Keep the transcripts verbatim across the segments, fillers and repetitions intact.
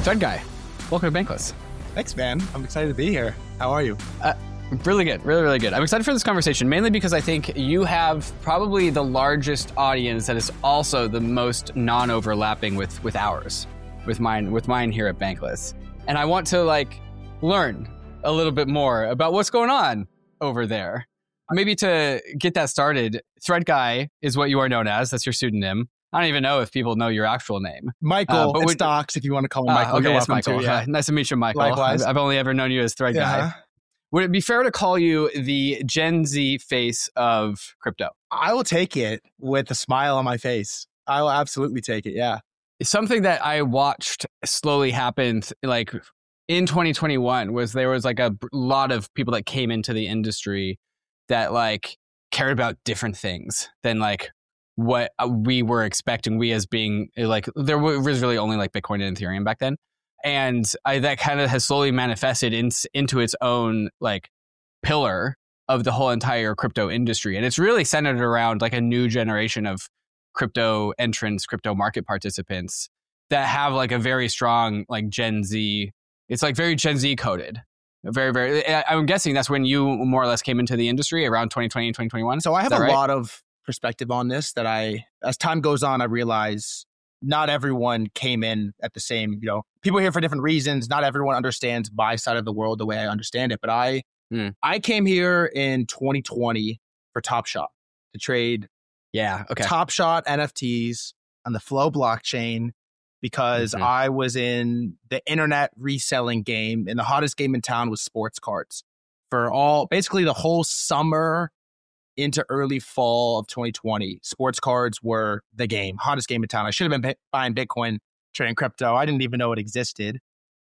Thread Guy, welcome to Bankless. Thanks, man. I'm excited to be here. How are you? Uh, really good, really, really good. I'm excited for this conversation, mainly because I think you have probably the largest audience that is also the most non-overlapping with, with ours, with mine, with mine here at Bankless. And I want to like learn a little bit more about what's going on over there. Maybe to get that started, Thread Guy is what you are known as. That's your pseudonym. I don't even know if people know your actual name. Michael, uh, but it's would, Docs if you want to call him Michael. Uh, okay, You're it's Michael. To, yeah. uh, nice to meet you, Michael. Likewise. I've, I've only ever known you as Thread yeah. Guy. Would it be fair to call you the Gen Z face of crypto? I will take it with a smile on my face. I will absolutely take it, yeah. Something that I watched slowly happen like in twenty twenty-one was there was like a lot of people that came into the industry that like cared about different things than like what we were expecting, we as being like, there was really only like Bitcoin and Ethereum back then. And I, that kind of has slowly manifested in, into its own like pillar of the whole entire crypto industry. And it's really centered around like a new generation of crypto entrants, crypto market participants that have like a very strong like Gen Z. It's like very Gen Z coded. Very, very, I'm guessing that's when you more or less came into the industry around twenty twenty and twenty twenty-one. So I have a right? lot of perspective on this that I, as time goes on, I realize not everyone came in at the same, you know, people are here for different reasons. Not everyone understands my side of the world the way I understand it. But I, mm. I came here in twenty twenty for Top Shot to trade yeah, okay. Top Shot N F Ts on the Flow blockchain because mm-hmm. I was in the internet reselling game, and the hottest game in town was sports cards for all, basically the whole summer into early fall of twenty twenty. Sports cards were the game, hottest game in town. I should have been buying Bitcoin, trading crypto. I didn't even know it existed.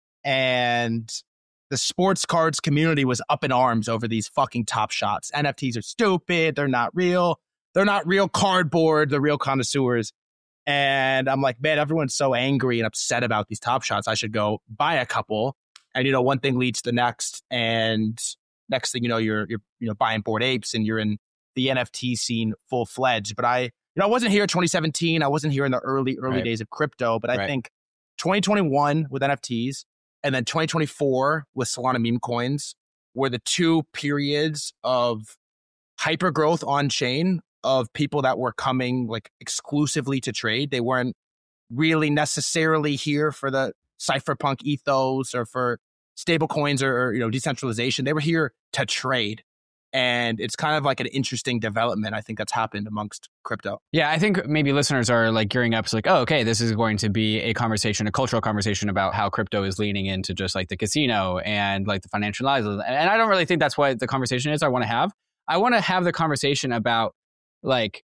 And the sports cards community was up in arms over these fucking Top Shots. N F Ts are stupid. They're not real. They're not real cardboard. They're real connoisseurs. And I'm like, man, everyone's so angry and upset about these Top Shots. I should go buy a couple. And, you know, one thing leads to the next. And next thing you know, you're, you're you know, buying Bored Apes and you're in the N F T scene full fledged. But I, you know, I wasn't here in twenty seventeen. I wasn't here in the early, early right. days of crypto. But I right. think twenty twenty-one with N F Ts and then twenty twenty-four with Solana meme coins were the two periods of hyper growth on chain of people that were coming like exclusively to trade. They weren't really necessarily here for the cypherpunk ethos or for stable coins or, or, you know, decentralization. They were here to trade. And it's kind of like an interesting development, I think, that's happened amongst crypto. Yeah, I think maybe listeners are like gearing up. It's like, oh, okay, this is going to be a conversation, a cultural conversation about how crypto is leaning into just like the casino and like the financial lives. And I don't really think that's what the conversation is I want to have. I want to have the conversation about like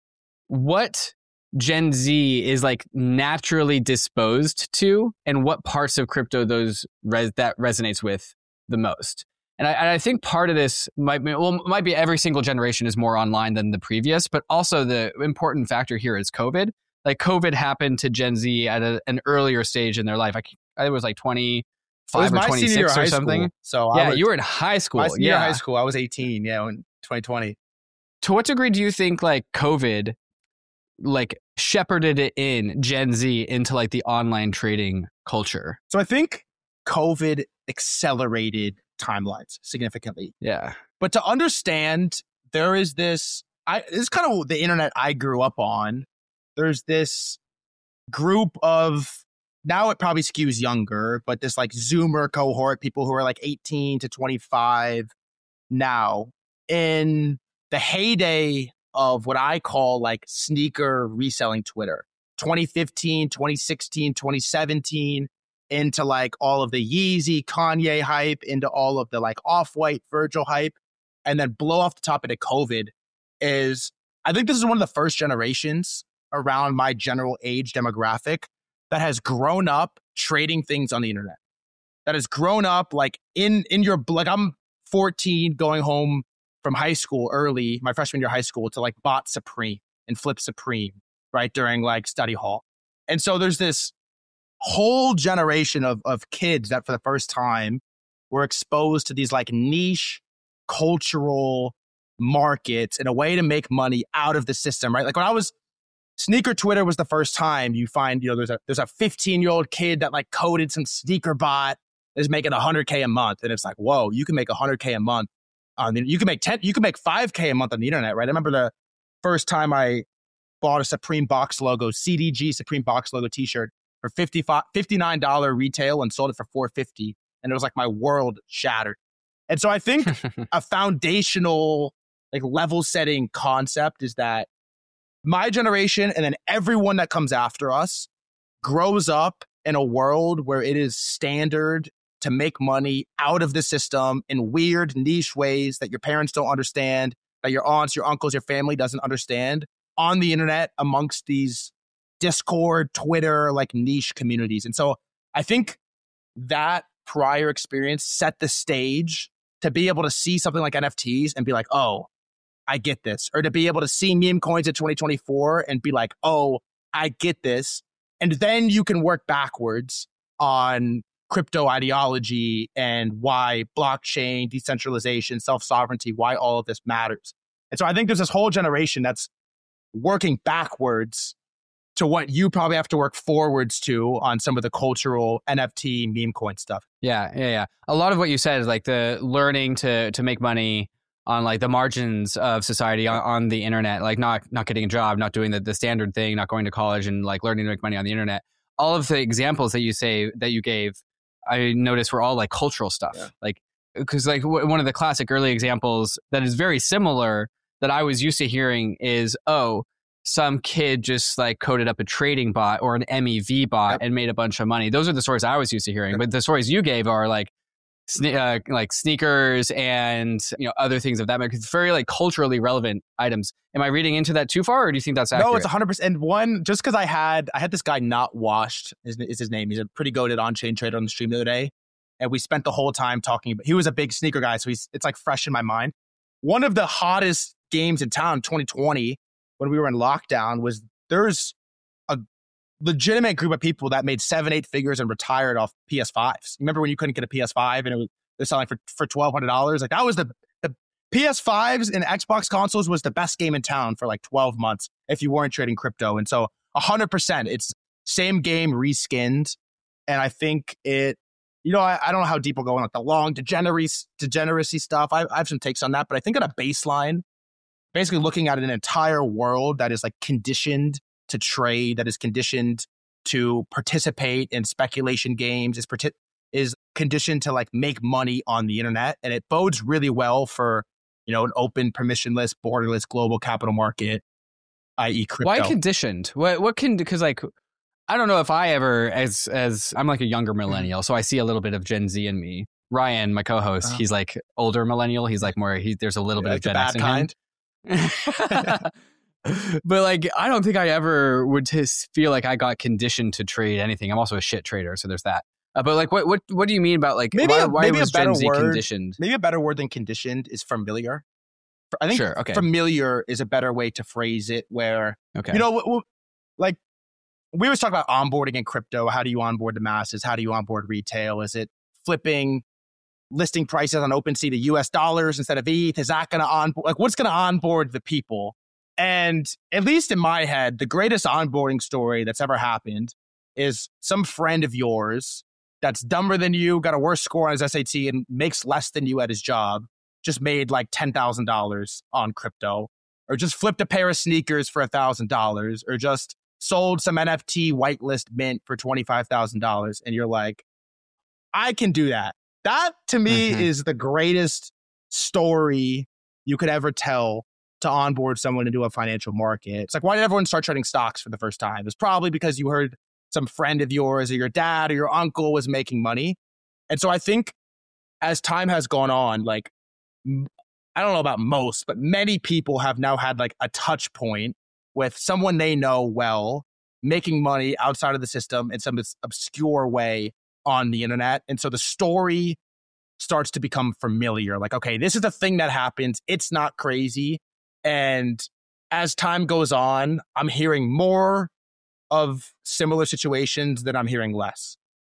what Gen Z is like naturally disposed to and what parts of crypto those res- that resonates with the most. And I, and I think part of this might be, well, might be every single generation is more online than the previous, but also the important factor here is COVID. Like COVID happened to Gen Z at a, an earlier stage in their life. I, I think it was like twenty-five or twenty-six or something. School, so yeah, was, you were in high school. My senior yeah, high school. I was eighteen. Yeah, in twenty twenty. To what degree do you think like COVID like shepherded it in Gen Z into like the online trading culture? So I think COVID accelerated timelines significantly. Yeah. But to understand, there is this, I this is kind of the internet I grew up on. There's this group of, now it probably skews younger, but this like Zoomer cohort, people who are like eighteen to twenty-five now, in the heyday of what I call like sneaker reselling Twitter, twenty fifteen, twenty sixteen, twenty seventeen, into like all of the Yeezy, Kanye hype, into all of the like Off-White, Virgil hype, and then blow off the top into COVID is, I think this is one of the first generations around my general age demographic that has grown up trading things on the internet. That has grown up like in, in your, like I'm fourteen going home from high school early, my freshman year of high school, to like bot Supreme and flip Supreme, right, during like study hall. And so there's this whole generation of of kids that for the first time were exposed to these like niche cultural markets and a way to make money out of the system, right? Like when I was sneaker Twitter was the first time you find, you know, there's a there's a fifteen year old kid that like coded some sneaker bot is making one hundred K a month. And it's like, whoa, you can make one hundred K a month. On the, you can make ten, you can make five K a month on the internet, right? I remember the first time I bought a Supreme Box logo, C D G Supreme Box logo t-shirt for fifty-nine dollars retail and sold it for four hundred fifty dollars. And it was like my world shattered. And so I think a foundational, like level setting concept is that my generation and then everyone that comes after us grows up in a world where it is standard to make money out of the system in weird niche ways that your parents don't understand, that your aunts, your uncles, your family doesn't understand on the internet amongst these Discord, Twitter, like niche communities. And so I think that prior experience set the stage to be able to see something like N F Ts and be like, oh, I get this. Or to be able to see meme coins in twenty twenty-four and be like, oh, I get this. And then you can work backwards on crypto ideology and why blockchain, decentralization, self-sovereignty, why all of this matters. And so I think there's this whole generation that's working backwards to what you probably have to work forwards to on some of the cultural N F T meme coin stuff. Yeah, yeah, yeah. A lot of what you said is like the learning to to make money on like the margins of society on, on the internet, like not not getting a job, not doing the, the standard thing, not going to college and like learning to make money on the internet. All of the examples that you say that you gave, I noticed were all like cultural stuff. Yeah. Like, because like w- one of the classic early examples that is very similar that I was used to hearing is, oh, some kid just like coded up a trading bot or an M E V bot yep. and made a bunch of money. Those are the stories I was used to hearing. Yep. But the stories you gave are like, sne- uh, like sneakers and, you know, other things of that. It's very like culturally relevant items. Am I reading into that too far, or do you think that's accurate? No, it's one hundred percent. And one, just because I had I had this guy Not Washed is, is his name. He's a pretty goated on-chain trader on the stream the other day. And we spent the whole time talking about, he was a big sneaker guy, so he's it's like fresh in my mind. One of the hottest games in town, twenty twenty, when we were in lockdown, was there's a legitimate group of people that made seven, eight figures and retired off P S fives. Remember when you couldn't get a P S five and it was they're selling for for twelve hundred dollars? Like that was the the P S fives and Xbox consoles was the best game in town for like twelve months if you weren't trading crypto. And so one hundred percent, it's same game reskinned. And I think it, you know, I, I don't know how deep we'll go on like the long degeneracy, degeneracy stuff. I, I have some takes on that, but I think at a baseline, basically looking at an entire world that is like conditioned to trade, that is conditioned to participate in speculation games, is partic- is conditioned to like make money on the internet. And it bodes really well for, you know, an open, permissionless, borderless global capital market, that is crypto. Why conditioned? What what can, because like, I don't know if I ever, as as I'm like a younger millennial, so I see a little bit of Gen Z in me. Ryan, my co-host, uh, he's like older millennial. He's like more, he, there's a little yeah, bit of Gen X in kind. him. But like, I don't think I ever would just feel like I got conditioned to trade anything. I'm also a shit trader, so there's that. Uh, but like, what what what do you mean about like, maybe why, a, why maybe was a better Gen Z word, conditioned? Maybe a better word than conditioned is familiar. I think sure, okay. familiar is a better way to phrase it, where, okay. you know, like we always talk about onboarding in crypto. How do you onboard the masses? How do you onboard retail? Is it flipping listing prices on OpenSea to U S dollars instead of E T H? Is that going to onboard? Like, what's going to onboard the people? And at least in my head, the greatest onboarding story that's ever happened is some friend of yours that's dumber than you, got a worse score on his S A T, and makes less than you at his job, just made like ten thousand dollars on crypto, or just flipped a pair of sneakers for one thousand dollars, or just sold some N F T whitelist mint for twenty-five thousand dollars. And you're like, I can do that. That to me mm-hmm. is the greatest story you could ever tell to onboard someone into a financial market. It's like, why did everyone start trading stocks for the first time? It's probably because you heard some friend of yours or your dad or your uncle was making money. And so I think as time has gone on, like, I don't know about most, but many people have now had like a touch point with someone they know well, making money outside of the system in some obscure way on the internet. And so the story starts to become familiar. Like, okay, this is a thing that happens. It's not crazy. And as time goes on, I'm hearing more of similar situations than I'm hearing less.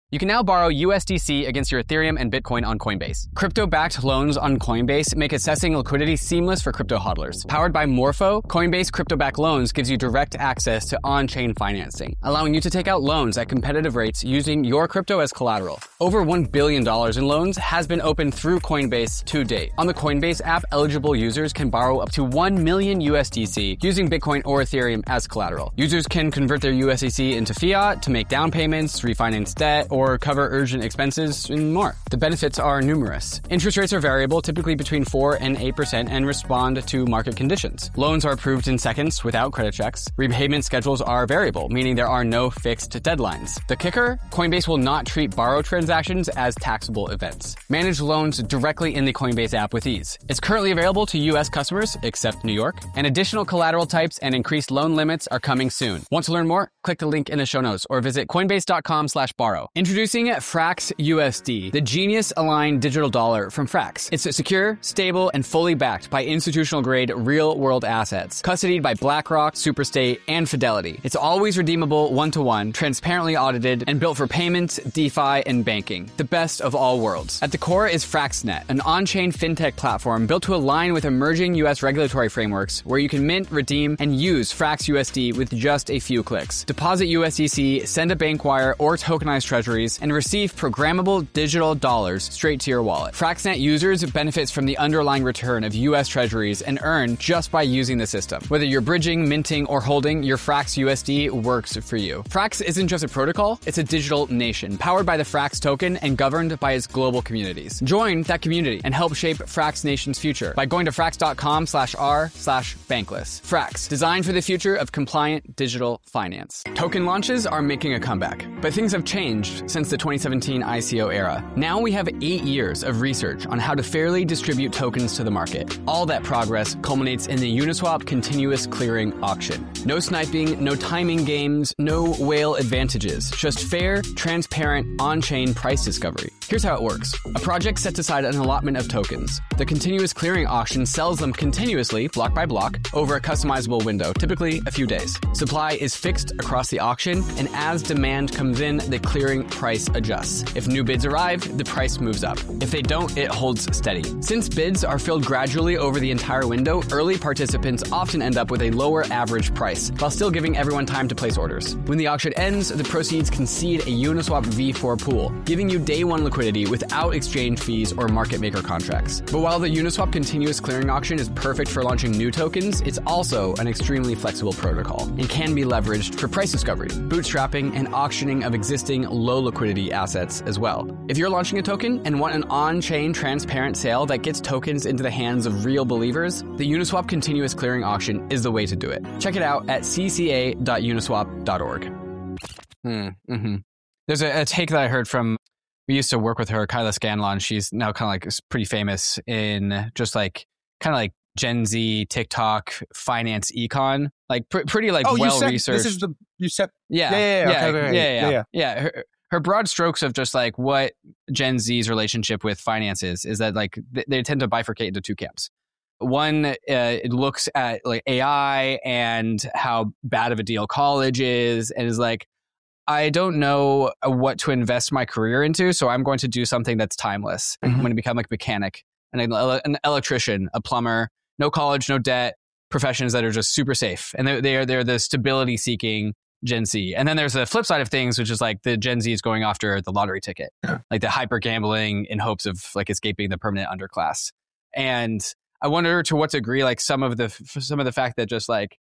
You can now borrow U S D C against your Ethereum and Bitcoin on Coinbase. Crypto-backed loans on Coinbase make assessing liquidity seamless for crypto hodlers. Powered by Morpho, Coinbase crypto-backed loans gives you direct access to on-chain financing, allowing you to take out loans at competitive rates using your crypto as collateral. Over one billion dollars in loans has been opened through Coinbase to date. On the Coinbase app, eligible users can borrow up to one million U S D C using Bitcoin or Ethereum as collateral. Users can convert their U S D C into fiat to make down payments, refinance debt, or cover urgent expenses, and more. The benefits are numerous. Interest rates are variable, typically between four and eight percent, and respond to market conditions. Loans are approved in seconds without credit checks. Repayment schedules are variable, meaning there are no fixed deadlines. The kicker? Coinbase will not treat borrow transactions as taxable events. Manage loans directly in the Coinbase app with ease. It's currently available to U S customers, except New York, and additional collateral types and increased loan limits are coming soon. Want to learn more? Click the link in the show notes or visit coinbase.com slash borrow. Introducing Frax U S D, the genius-aligned digital dollar from Frax. It's secure, stable, and fully backed by institutional-grade real-world assets, custodied by BlackRock, Superstate, and Fidelity. It's always redeemable one-to-one, transparently audited, and built for payments, DeFi, and banking. The best of all worlds. At the core is FraxNet, an on-chain fintech platform built to align with emerging U S regulatory frameworks, where you can mint, redeem, and use Frax U S D with just a few clicks. Deposit U S D C, send a bank wire or tokenized treasuries, and receive programmable digital dollars straight to your wallet. FraxNet users benefits from the underlying return of U S treasuries and earn just by using the system. Whether you're bridging, minting, or holding, your Frax U S D works for you. Frax isn't just a protocol, it's a digital nation, powered by the Frax token and governed by its global communities. Join that community and help shape Frax Nation's future by going to frax.com slash r slash bankless. Frax, designed for the future of compliant digital finance. Token launches are making a comeback, but things have changed since the twenty seventeen I C O era. Now we have eight years of research on how to fairly distribute tokens to the market. All that progress culminates in the Uniswap continuous clearing auction. No sniping, no timing games, no whale advantages, just fair, transparent, on-chain price discovery. Here's how it works. A project sets aside an allotment of tokens. The continuous clearing auction sells them continuously, block by block, over a customizable window, typically a few days. Supply is fixed across the auction, and as demand comes in, the clearing price adjusts. If new bids arrive, the price moves up. If they don't, it holds steady. Since bids are filled gradually over the entire window, early participants often end up with a lower average price, while still giving everyone time to place orders. When the auction ends, the proceeds can seed a Uniswap V four pool, giving you day one liquidity without exchange fees or market maker contracts. But while the Uniswap continuous clearing auction is perfect for launching new tokens, it's also an extremely flexible protocol and can be leveraged for price discovery, bootstrapping, and auctioning of existing low liquidity assets as well. If you're launching a token and want an on-chain transparent sale that gets tokens into the hands of real believers, the Uniswap continuous clearing auction is the way to do it. Check it out at c c a dot uniswap dot org. Hmm, mm-hmm. There's a, a take that I heard from, we used to work with her, Kyla Scanlon. She's now kind of like pretty famous in just like, kind of like Gen Z, TikTok, finance, econ, like pr- pretty like oh, well said, researched. This is the, you said, yeah, yeah, yeah, yeah, yeah, okay, yeah, okay, yeah, yeah, yeah, yeah. yeah. Her, her broad strokes of just like what Gen Z's relationship with finance is, is that like th- they tend to bifurcate into two camps. One, uh, it looks at like A I and how bad of a deal college is, and is like, I don't know what to invest my career into, so I'm going to do something that's timeless. Mm-hmm. I'm going to become like a mechanic, an, an electrician, a plumber, no college, no debt, professions that are just super safe. And they're, they're, they're the stability seeking Gen Z. And then there's the flip side of things, which is like the Gen Z is going after the lottery ticket, yeah. like the hyper gambling in hopes of like escaping the permanent underclass. And I wonder to what degree, like some of the, some of the fact that just like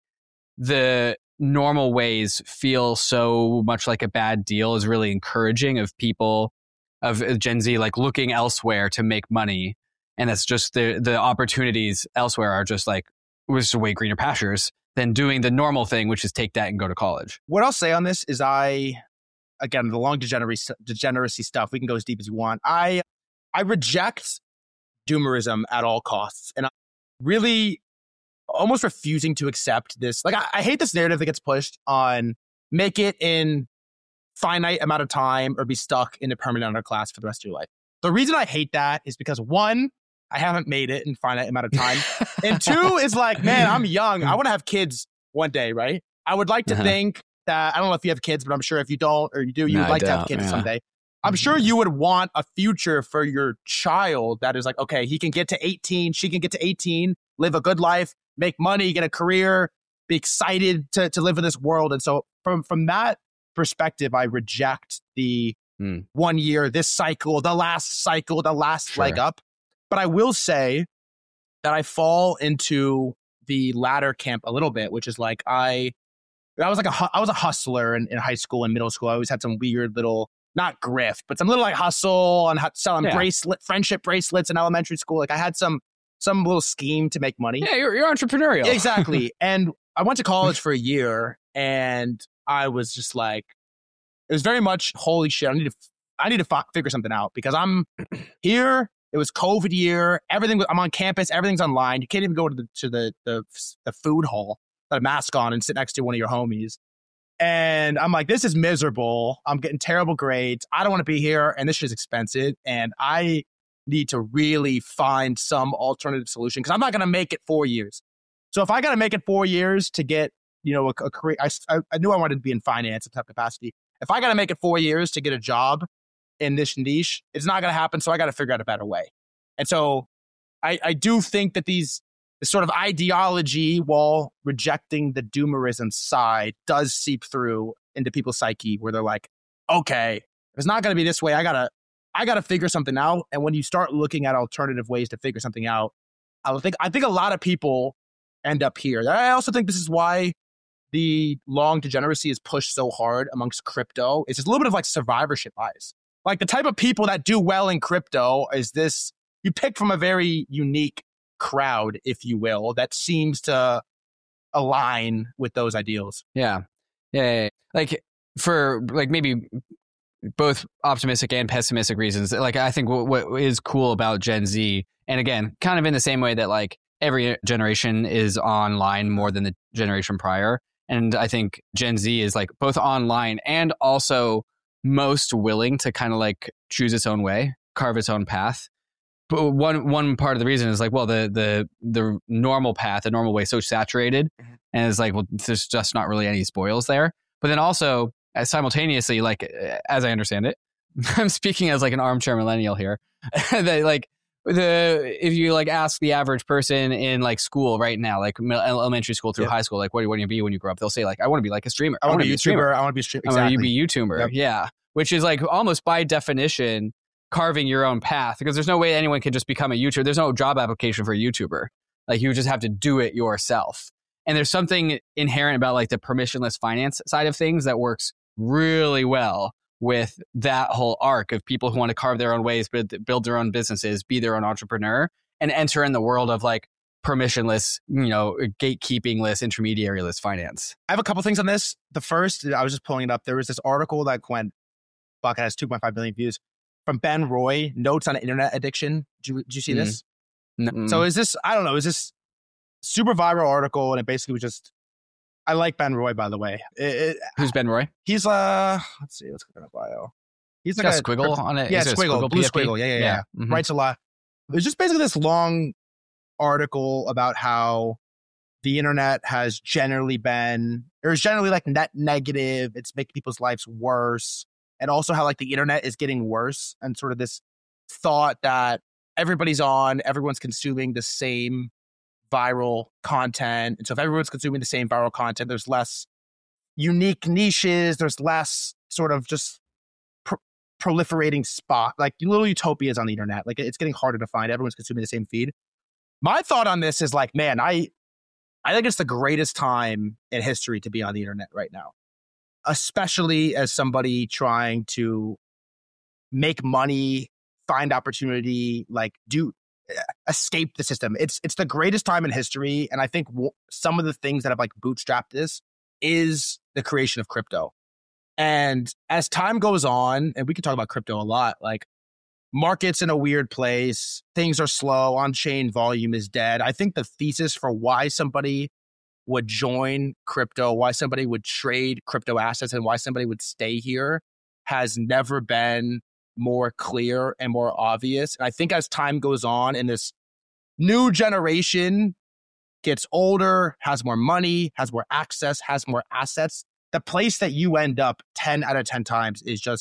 the normal ways feel so much like a bad deal is really encouraging of people of Gen Z, like looking elsewhere to make money. And that's just the, the opportunities elsewhere are just like, was way greener pastures than doing the normal thing, which is take that and go to college. What I'll say on this is I, again, the long degeneracy, degeneracy stuff, we can go as deep as you want. I, I reject doomerism at all costs. And I really almost refusing to accept this. Like, I, I hate this narrative that gets pushed on make it in finite amount of time or be stuck in a permanent underclass for the rest of your life. The reason I hate that is because one, I haven't made it in finite amount of time. And two is like, man, I'm young. I want to have kids one day, right? I would like to uh-huh. think that, I don't know if you have kids, but I'm sure if you don't or you do, you no, would like to have kids yeah. someday. I'm sure you would want a future for your child that is like, okay, he can get to eighteen, she can get to eighteen, live a good life, make money, get a career, be excited to, to live in this world. And so from, from that perspective, I reject the mm. one year, this cycle, the last cycle, the last sure. leg up. But I will say that I fall into the latter camp a little bit, which is like I, I was like a, I was a hustler in, in high school and middle school. I always had some weird little, not grift, but some little like hustle and selling yeah. bracelet, friendship bracelets in elementary school. Like I had some, some little scheme to make money. Yeah, you're, you're entrepreneurial. Exactly. And I went to college for a year and I was just like, it was very much, holy shit, I need to, I need to f- figure something out because I'm here. It was COVID year. Everything, I'm on campus. Everything's online. You can't even go to the, to the, the, the food hall, put a mask on and sit next to one of your homies. And I'm like, this is miserable. I'm getting terrible grades. I don't want to be here. And this shit is expensive. And I need to really find some alternative solution because I'm not going to make it four years. So if I got to make it four years to get, you know, a, a career, I, I knew I wanted to be in finance in some capacity. If I got to make it four years to get a job in this niche, it's not going to happen. So I got to figure out a better way. And so I, I do think that these, this sort of ideology, while rejecting the doomerism side, does seep through into people's psyche where they're like, okay, if it's not going to be this way, I got to, I got to figure something out. And when you start looking at alternative ways to figure something out, I think, I think a lot of people end up here. I also think this is why the long degeneracy is pushed so hard amongst crypto. It's just a little bit of like survivorship bias. Like the type of people that do well in crypto is this, you pick from a very unique crowd, if you will, that seems to align with those ideals. Yeah. Yeah. yeah, yeah. Like for like maybe both optimistic and pessimistic reasons, like I think what, what is cool about Gen Z, and again, kind of in the same way that like every generation is online more than the generation prior. And I think Gen Z is like both online and also most willing to kind of like choose its own way, carve its own path. But one one part of the reason is like, well, the the the normal path, the normal way is so saturated, and it's like, well, there's just not really any spoils there. But then also, as simultaneously, like as I understand it, I'm speaking as like an armchair millennial here. that like the if you like ask the average person in like school right now, like elementary school through yep. high school, like what do you want to be when you grow up? They'll say like, I want to be like a streamer. I, I want to be a YouTuber. I want to be a streamer. Exactly. I want to be a YouTuber. Yep. Yeah, which is like almost by definition carving your own path, because there's no way anyone can just become a YouTuber. There's no job application for a YouTuber. Like you just have to do it yourself. And there's something inherent about like the permissionless finance side of things that works really well with that whole arc of people who want to carve their own ways, build, build their own businesses, be their own entrepreneur, and enter in the world of like permissionless, you know, gatekeepingless, intermediaryless finance. I have a couple things on this. The first, I was just pulling it up. There was this article that went, fuck, it has two point five million views, from Ben Roy, Notes on Internet Addiction. Did you, did you see mm. this? Mm. So is this, I don't know, is this super viral article? And it basically was just, I like Ben Roy, by the way. It, it, Who's Ben Roy? He's, uh, let's see, let's click on a bio. He's like got a squiggle a, on it? Yeah, is squiggle, it blue P F P? squiggle. Yeah, yeah, yeah. yeah. Mm-hmm. Writes a lot. It's just basically this long article about how the internet has generally been, or is generally like net negative. It's making people's lives worse. And also how like the internet is getting worse, and sort of this thought that everybody's on, everyone's consuming the same viral content. And so if everyone's consuming the same viral content, there's less unique niches, there's less sort of just pr- proliferating spot, like little utopias on the internet. Like it's getting harder to find. Everyone's consuming the same feed. My thought on this is like, man, I, I think it's the greatest time in history to be on the internet right now, especially as somebody trying to make money, find opportunity, like do escape the system. It's it's the greatest time in history. And I think w- some of the things that have like bootstrapped this is the creation of crypto. And as time goes on, and we can talk about crypto a lot, like market's in a weird place, things are slow, on-chain volume is dead. I think the thesis for why somebody would join crypto, why somebody would trade crypto assets, and why somebody would stay here has never been more clear and more obvious. And I think as time goes on and this new generation gets older, has more money, has more access, has more assets, the place that you end up ten out of ten times is just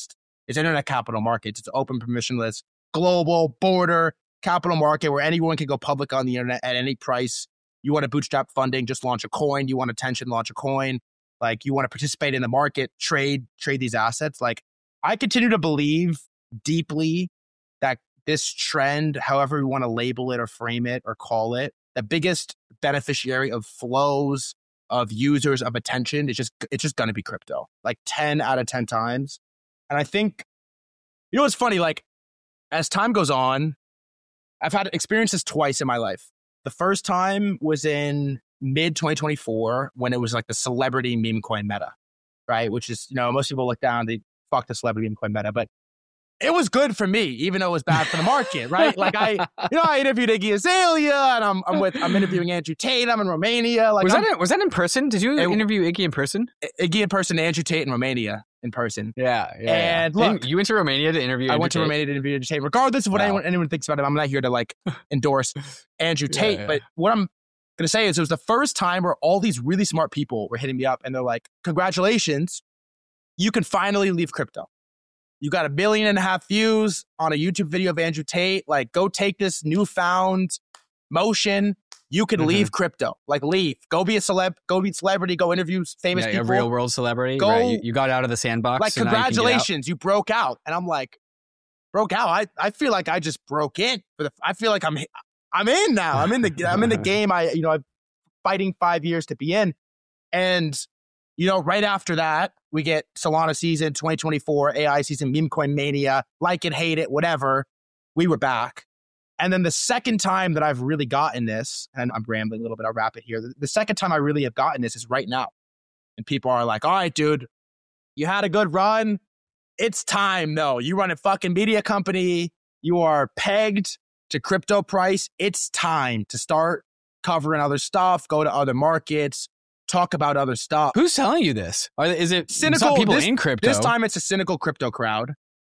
It's internet capital markets. It's open, permissionless, global, border capital market where anyone can go public on the internet at any price. You want to bootstrap funding, just launch a coin. You want attention, launch a coin. Like you want to participate in the market, trade, trade these assets. Like I continue to believe deeply that this trend, however we want to label it or frame it or call it, the biggest beneficiary of flows, of users, of attention, is just, it's just going to be crypto. Like ten out of ten times. And I think, you know what's funny? Like as time goes on, I've had experiences twice in my life. The first time was in mid twenty twenty-four when it was like the celebrity meme coin meta, right? Which is, you know, most people look down, they fuck the celebrity meme coin meta, but it was good for me, even though it was bad for the market, right? Like I, you know, I interviewed Iggy Azalea, and I'm, I'm with, I'm interviewing Andrew Tate. I'm in Romania. Like was I'm, that in, was that in person? Did you it, interview Iggy in person? Iggy in person, Andrew Tate in Romania in person. Yeah, yeah. And yeah. look, you went to Romania to interview. I Andrew went to Tate? Romania to interview Andrew Tate. Regardless of what wow. anyone anyone thinks about him, I'm not here to like endorse Andrew Tate. Yeah, yeah. But what I'm gonna say is, it was the first time where all these really smart people were hitting me up, and they're like, "Congratulations, you can finally leave crypto. You got a billion and a half views on a YouTube video of Andrew Tate. Like, go take this newfound motion. You can mm-hmm. leave crypto. Like, leave. Go be a celeb. Go be a celebrity. Go interview famous yeah, people. A real world celebrity. Go, right. you, you got out of the sandbox. Like, so congratulations, you, you broke out. And I'm like, broke out? I, I feel like I just broke in. For the, I feel like I'm I'm in now. I'm in the I'm in the game. I you know I'm fighting five years to be in, and you know right after that we get Solana season twenty twenty-four, A I season, meme coin mania, like it, hate it, whatever. We were back. And then the second time that I've really gotten this, and I'm rambling a little bit, I'll wrap it here. The, the second time I really have gotten this is right now. And people are like, all right, dude, you had a good run. It's time, though. You run a fucking media company. You are pegged to crypto price. It's time to start covering other stuff, go to other markets, talk about other stuff. Who's telling you this? Are, is it cynical people this, in crypto? This time it's a cynical crypto crowd.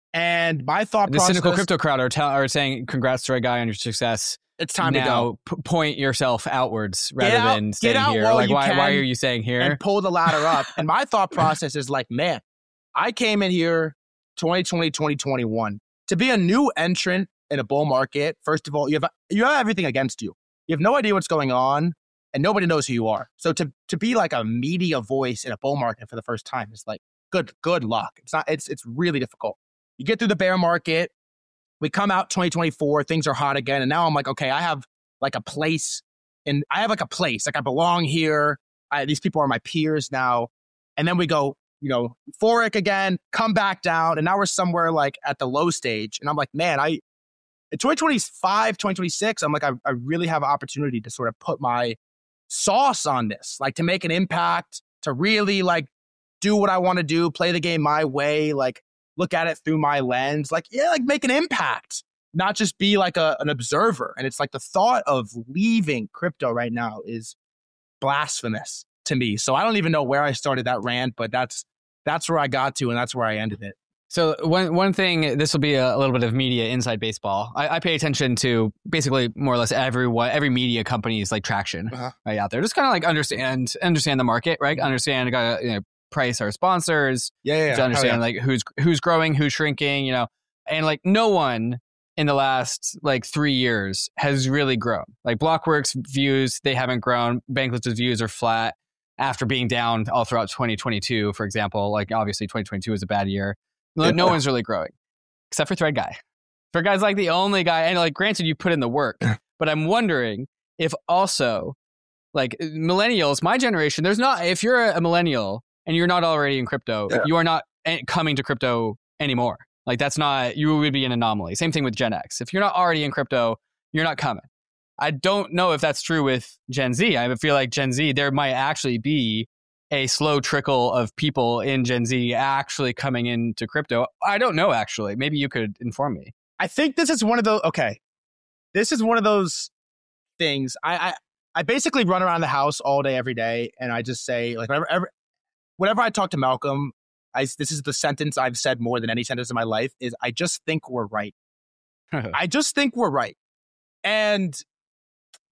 And my thought the process... The cynical crypto crowd are, tell, are saying, congrats to a guy on your success. It's time now, to go. P- point yourself outwards rather out, than staying out here. while Like, you why, can why are you saying here? And pull the ladder up. And my thought process is like, man, I came in here twenty twenty, twenty twenty-one to be a new entrant in a bull market. First of all, you have you have everything against you. You have no idea what's going on, and nobody knows who you are. So to to be like a media voice in a bull market for the first time is like good good luck. It's not. It's it's really difficult. You get through the bear market. We come out twenty twenty-four. Things are hot again, and now I'm like, okay, I have like a place, and I have like a place. Like I belong here. I, these people are my peers now. And then we go, you know, euphoric again, come back down, and now we're somewhere like at the low stage. And I'm like, man, I in twenty twenty-five, twenty twenty-six, I'm like, I, I really have an opportunity to sort of put my sauce on this, like to make an impact, to really like do what I want to do, play the game my way, like look at it through my lens, like, yeah, like make an impact, not just be like a, an observer. And it's like the thought of leaving crypto right now is blasphemous to me. So I don't even know where I started that rant, but that's that's where I got to, and that's where I ended it. So one one thing, this will be a, a little bit of media inside baseball. I, I pay attention to basically more or less everyone, every media company's like traction uh-huh. right out there. Just kind of like understand understand the market, right? Understand, gotta, you know, price our sponsors. Yeah, yeah. To understand yeah. like who's who's growing, who's shrinking, you know, and like no one in the last like three years has really grown. Like Blockworks views, they haven't grown. Bankless's views are flat after being down all throughout twenty twenty-two, for example. Like obviously twenty twenty-two was a bad year. No, no one's really growing except for Thread Guy. Thread Guy's like the only guy, and like granted you put in the work, but I'm wondering if also like millennials, my generation, there's not, if you're a millennial and you're not already in crypto, yeah. you are not coming to crypto anymore. Like that's not, you would be an anomaly. Same thing with Gen X. If you're not already in crypto, you're not coming. I don't know if that's true with Gen Z. I feel like Gen Z, there might actually be a slow trickle of people in Gen Z actually coming into crypto. I don't know, actually. Maybe you could inform me. I think this is one of those, okay. This is one of those things. I, I, I basically run around the house all day, every day, and I just say, like, whenever, every, whenever I talk to Malcolm, I, this is the sentence I've said more than any sentence in my life, is I just think we're right. I just think we're right. And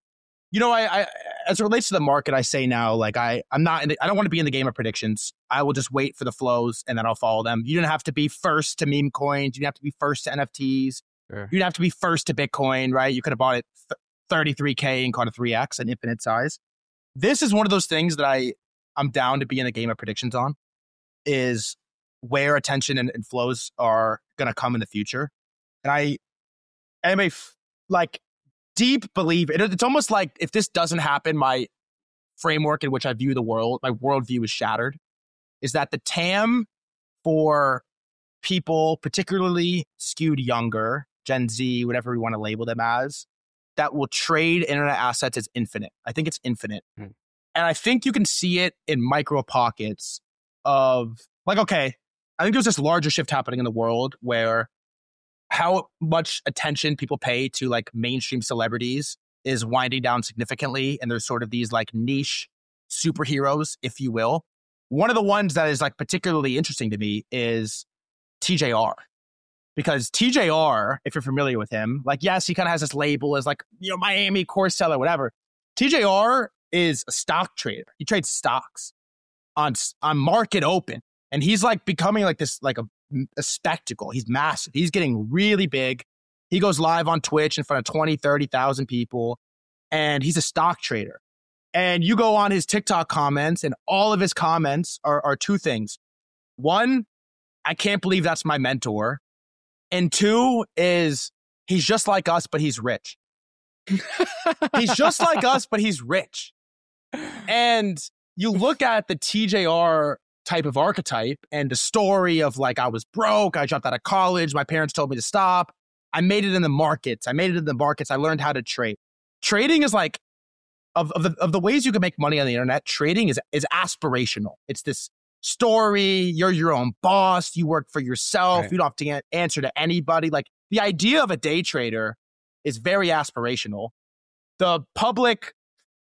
You know, I, I as it relates to the market, I say now, like I, I'm not. In the, I don't want to be in the game of predictions. I will just wait for the flows and then I'll follow them. You didn't have to be first to meme coins. You didn't have to be first to N F Ts. Sure. You didn't have to be first to Bitcoin, right? You could have bought it thirty-three K and caught a three X, an infinite size. This is one of those things that I, I'm down to be in a game of predictions on, is where attention and, and flows are going to come in the future. And I am a f- like deep believer. It, it's almost like if this doesn't happen, my framework in which I view the world, my worldview is shattered, is that the T A M for people, particularly skewed younger, Gen Z, whatever we want to label them as, that will trade internet assets is infinite. I think it's infinite. Mm. And I think you can see it in micro pockets of like, okay, I think there's this larger shift happening in the world where how much attention people pay to like mainstream celebrities is winding down significantly. And there's sort of these like niche superheroes, if you will. One of the ones that is like particularly interesting to me is T J R. Because T J R, if you're familiar with him, like, yes, he kind of has this label as like, you know, Miami course seller, whatever. T J R is a stock trader. He trades stocks on, on market open. And he's like becoming like this, like a, a spectacle. He's massive. He's getting really big. He goes live on Twitch in front of twenty, thirty thousand people. And he's a stock trader. And you go on his TikTok comments and all of his comments are, are two things. One, I can't believe that's my mentor. And two is he's just like us, but he's rich. He's just like us, but he's rich. And you look at the T J R type of archetype and the story of like, I was broke. I dropped out of college. My parents told me to stop. I made it in the markets. I made it in the markets. I learned how to trade. Trading is like, of, of, the, of the ways you can make money on the internet, trading is, is aspirational. It's this story. You're your own boss. You work for yourself. Right. You don't have to get, answer to anybody. Like the idea of a day trader is very aspirational. The public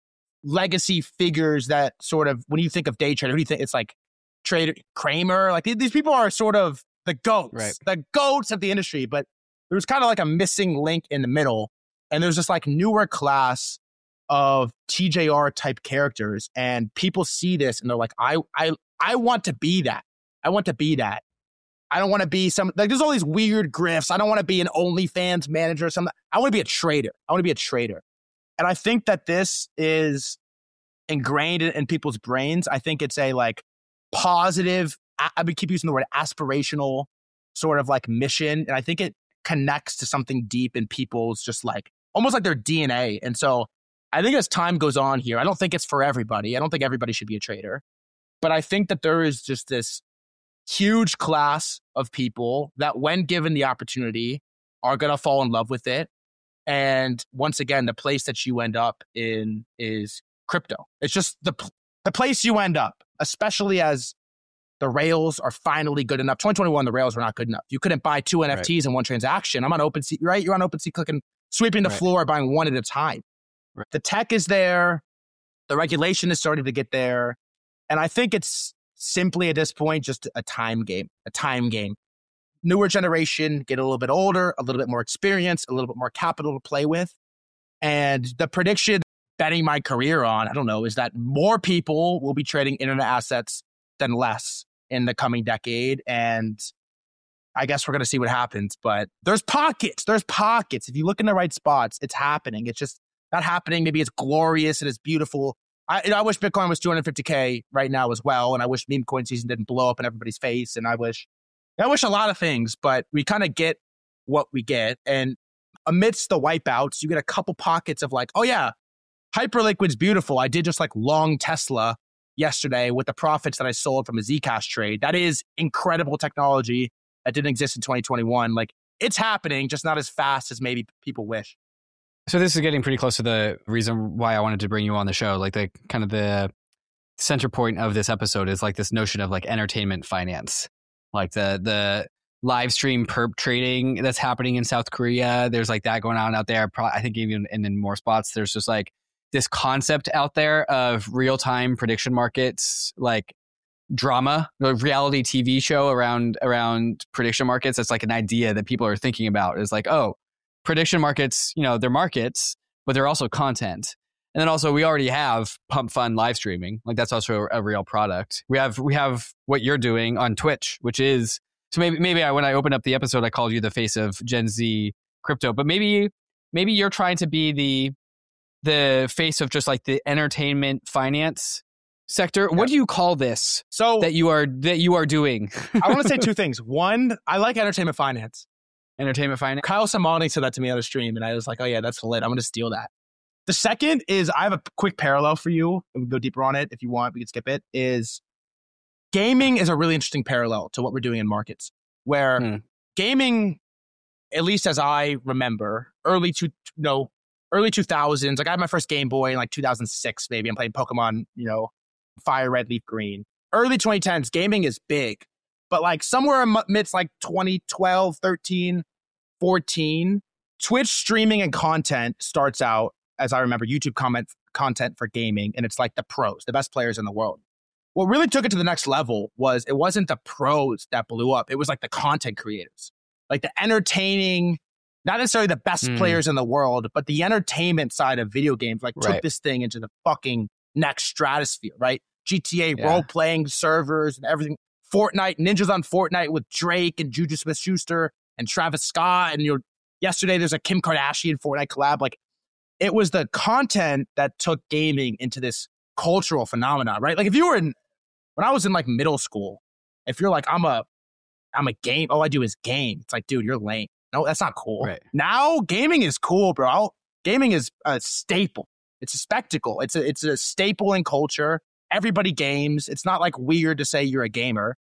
legacy figures that sort of, when you think of day trader, who do you think? It's like Trader Kramer. Like these people are sort of the goats, right. the goats of the industry. But there's kind of like a missing link in the middle. And there's this like newer class of T J R type characters. And people see this and they're like, I, I, I want to be that. I want to be that. I don't want to be some, like there's all these weird grifts. I don't want to be an OnlyFans manager or something. I want to be a trader. I want to be a trader. And I think that this is ingrained in, in people's brains. I think it's a like positive, I would keep using the word aspirational sort of like mission. And I think it connects to something deep in people's just like, almost like their D N A. And so I think as time goes on here, I don't think it's for everybody. I don't think everybody should be a trader. But I think that there is just this huge class of people that when given the opportunity are going to fall in love with it. And once again, the place that you end up in is crypto. It's just the the place you end up, especially as the rails are finally good enough. twenty twenty-one, the rails were not good enough. You couldn't buy two N F Ts right. in one transaction. I'm on OpenSea, right? You're on OpenSea clicking, sweeping the right. floor, buying one at a time. Right. The tech is there. The regulation is starting to get there. And I think it's simply at this point just a time game, a time game. Newer generation, get a little bit older, a little bit more experience, a little bit more capital to play with. And the prediction betting my career on, I don't know, is that more people will be trading internet assets than less in the coming decade. And I guess we're going to see what happens. But there's pockets. There's pockets. If you look in the right spots, it's happening. It's just not happening. Maybe it's glorious and it's beautiful. I, I wish Bitcoin was two hundred fifty K right now as well. And I wish meme coin season didn't blow up in everybody's face. And I wish, I wish a lot of things, but we kind of get what we get. And amidst the wipeouts, you get a couple pockets of like, oh yeah, Hyperliquid's beautiful. I did just like long Tesla yesterday with the profits that I sold from a Zcash trade. That is incredible technology that didn't exist in twenty twenty-one. Like it's happening, just not as fast as maybe people wish. So this is getting pretty close to the reason why I wanted to bring you on the show. Like the kind of the center point of this episode is like this notion of like entertainment finance, like the the live stream perp trading that's happening in South Korea. There's like that going on out there. Probably, I think even in, in more spots, there's just like this concept out there of real time prediction markets, like drama, a reality T V show around around prediction markets. That's like an idea that people are thinking about. Is like, oh, prediction markets, you know, they're markets, but they're also content. And then also we already have Pump Fun live streaming. Like that's also a, a real product. We have we have what you're doing on Twitch, which is so maybe maybe I, when I opened up the episode, I called you the face of Gen Z crypto, but maybe maybe you're trying to be the the face of just like the entertainment finance sector. Yeah. What do you call this? So that you are that you are doing. I want to say two things. One, I like entertainment finance. Entertainment finance. Kyle Samani said that to me on a stream, and I was like, "Oh yeah, that's lit. I'm going to steal that." The second is I have a quick parallel for you. We can go deeper on it if you want. We can skip it. Is gaming is a really interesting parallel to what we're doing in markets, where hmm. gaming, at least as I remember, early to no early two thousands. Like I had my first Game Boy in like two thousand six, maybe. I'm playing Pokemon, you know, Fire Red, Leaf Green. Early twenty tens, gaming is big, but like somewhere amidst like twenty twelve, thirteen, fourteen, Twitch streaming and content starts out, as I remember, YouTube comment content for gaming, and it's like the pros, the best players in the world. What really took it to the next level was it wasn't the pros that blew up. It was like the content creators, like the entertaining, not necessarily the best mm. players in the world, but the entertainment side of video games, like right. took this thing into the fucking next stratosphere, right? G T A yeah. role-playing servers and everything. Fortnite, Ninjas on Fortnite with Drake and Juju Smith-Schuster and Travis Scott. And you're, yesterday there's a Kim Kardashian Fortnite collab. Like, it was the content that took gaming into this cultural phenomenon, right? Like if you were in, when I was in like middle school, if you're like, I'm a, I'm a game, all I do is game. It's like, dude, you're lame. No, that's not cool. Right. Now gaming is cool, bro. Gaming is a staple. It's a spectacle. It's a, it's a staple in culture. Everybody games. It's not like weird to say you're a gamer.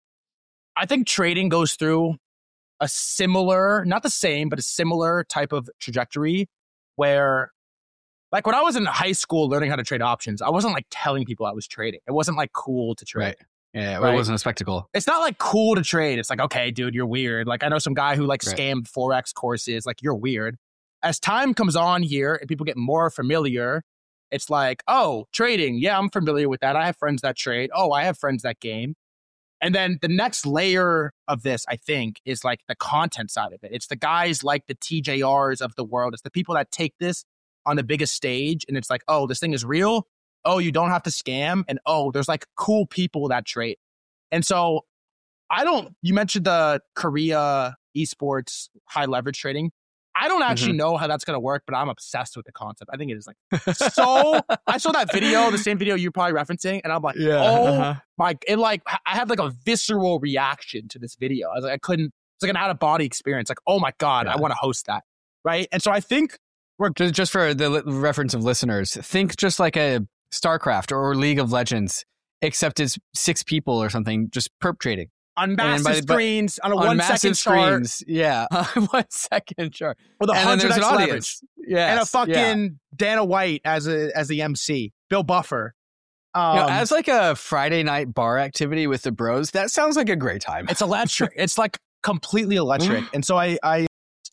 I think trading goes through a similar, not the same, but a similar type of trajectory where, like when I was in high school learning how to trade options, I wasn't like telling people I was trading. It wasn't like cool to trade. Right. Yeah, right? It wasn't a spectacle. It's not like cool to trade. It's like, okay, dude, you're weird. Like I know some guy who like right. scammed Forex courses. Like you're weird. As time comes on here and people get more familiar, it's like, oh, trading. Yeah, I'm familiar with that. I have friends that trade. Oh, I have friends that game. And then the next layer of this, I think, is like the content side of it. It's the guys like the T J Rs of the world. It's the people that take this on the biggest stage and it's like, oh, this thing is real. Oh, you don't have to scam. And oh, there's like cool people that trade. And so I don't, you mentioned the Korea esports high leverage trading. I don't actually mm-hmm. know how that's going to work, but I'm obsessed with the concept. I think it is like so. I saw that video, the same video you're probably referencing, and I'm like, yeah, oh uh-huh. my! It like I had like a visceral reaction to this video. I was like, I couldn't. It's like an out of body experience. Like, oh my god, yeah. I want to host that, right? And so I think we're just just for the li- reference of listeners, think just like a StarCraft or League of Legends, except it's six people or something, just perp trading. On massive by, screens, on a on one massive second screens, chart. Yeah, one second chart. With a hundred X leverage. Yeah, and a fucking yeah. Dana White as a as the M C, Bill Buffer. Um, you know, as like a Friday night bar activity with the bros, that sounds like a great time. It's electric. It's like completely electric. And so I, I,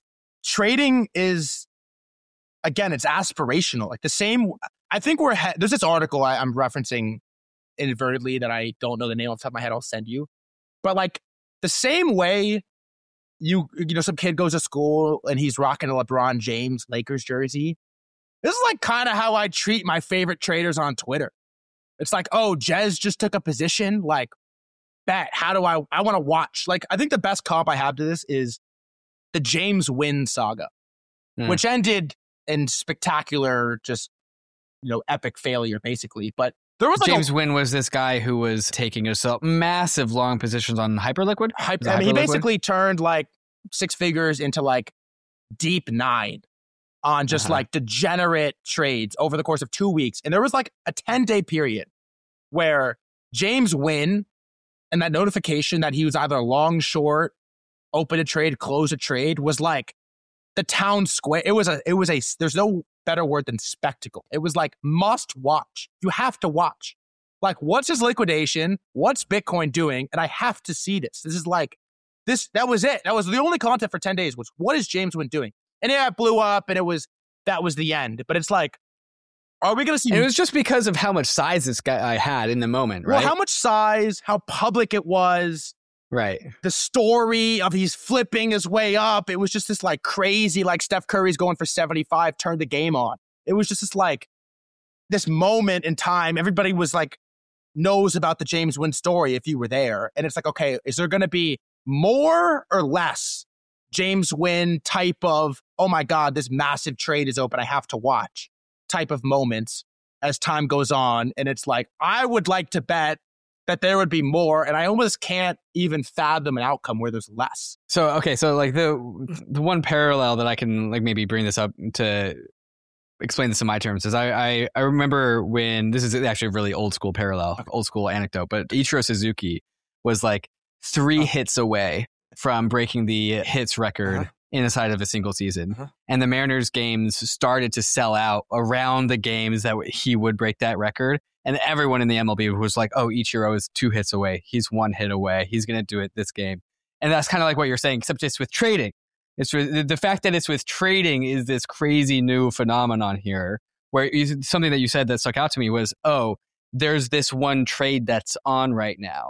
trading is, again, it's aspirational. Like the same. I think we're he- there's this article I, I'm referencing inadvertently that I don't know the name off the top of my head. I'll send you. But like the same way you, you know, some kid goes to school and he's rocking a LeBron James Lakers jersey. This is like kind of how I treat my favorite traders on Twitter. It's like, oh, Jez just took a position. Like, bet, how do I, I want to watch. Like, I think the best comp I have to this is the James Wynn saga, mm. which ended in spectacular, just, you know, epic failure, basically. But there was like James a, Wynn was this guy who was taking us up massive long positions on Hyperliquid. Hyper, I mean, he basically turned like six figures into like deep nine on just uh-huh. like degenerate trades over the course of two weeks. And there was like a ten day period where James Wynn and that notification that he was either long, short, open a trade, close a trade was like the town square. It was a, it was a, there's no better word than spectacle. It was like must watch. You have to watch. Like, what's his liquidation? What's Bitcoin doing? And I have to see this. This is like, this, that was it. That was the only content for ten days was what is James Wynn doing? And yeah, it blew up and it was, that was the end. But it's like, are we going to see? And it was just because of how much size this guy had in the moment, right? Well, how much size, how public it was. Right. The story of he's flipping his way up. It was just this like crazy, like Steph Curry's going for seventy-five, turned the game on. It was just this like, this moment in time, everybody was like, knows about the James Wynn story if you were there. And it's like, okay, is there going to be more or less James Wynn type of, oh my God, this massive trade is open, I have to watch type of moments as time goes on? And it's like, I would like to bet that there would be more, and I almost can't even fathom an outcome where there's less. So, okay, so like the the one parallel that I can like maybe bring this up to explain this in my terms is I, I, I remember when, this is actually a really old school parallel, okay. old school anecdote, but Ichiro Suzuki was like three oh. hits away from breaking the hits record uh-huh. inside of a single season. Uh-huh. And the Mariners games started to sell out around the games that he would break that record. And everyone in the M L B was like, oh, Ichiro is two hits away. He's one hit away. He's going to do it this game. And that's kind of like what you're saying, except it's with trading. It's with, the fact that it's with trading is this crazy new phenomenon here, where you, something that you said that stuck out to me was, oh, there's this one trade that's on right now.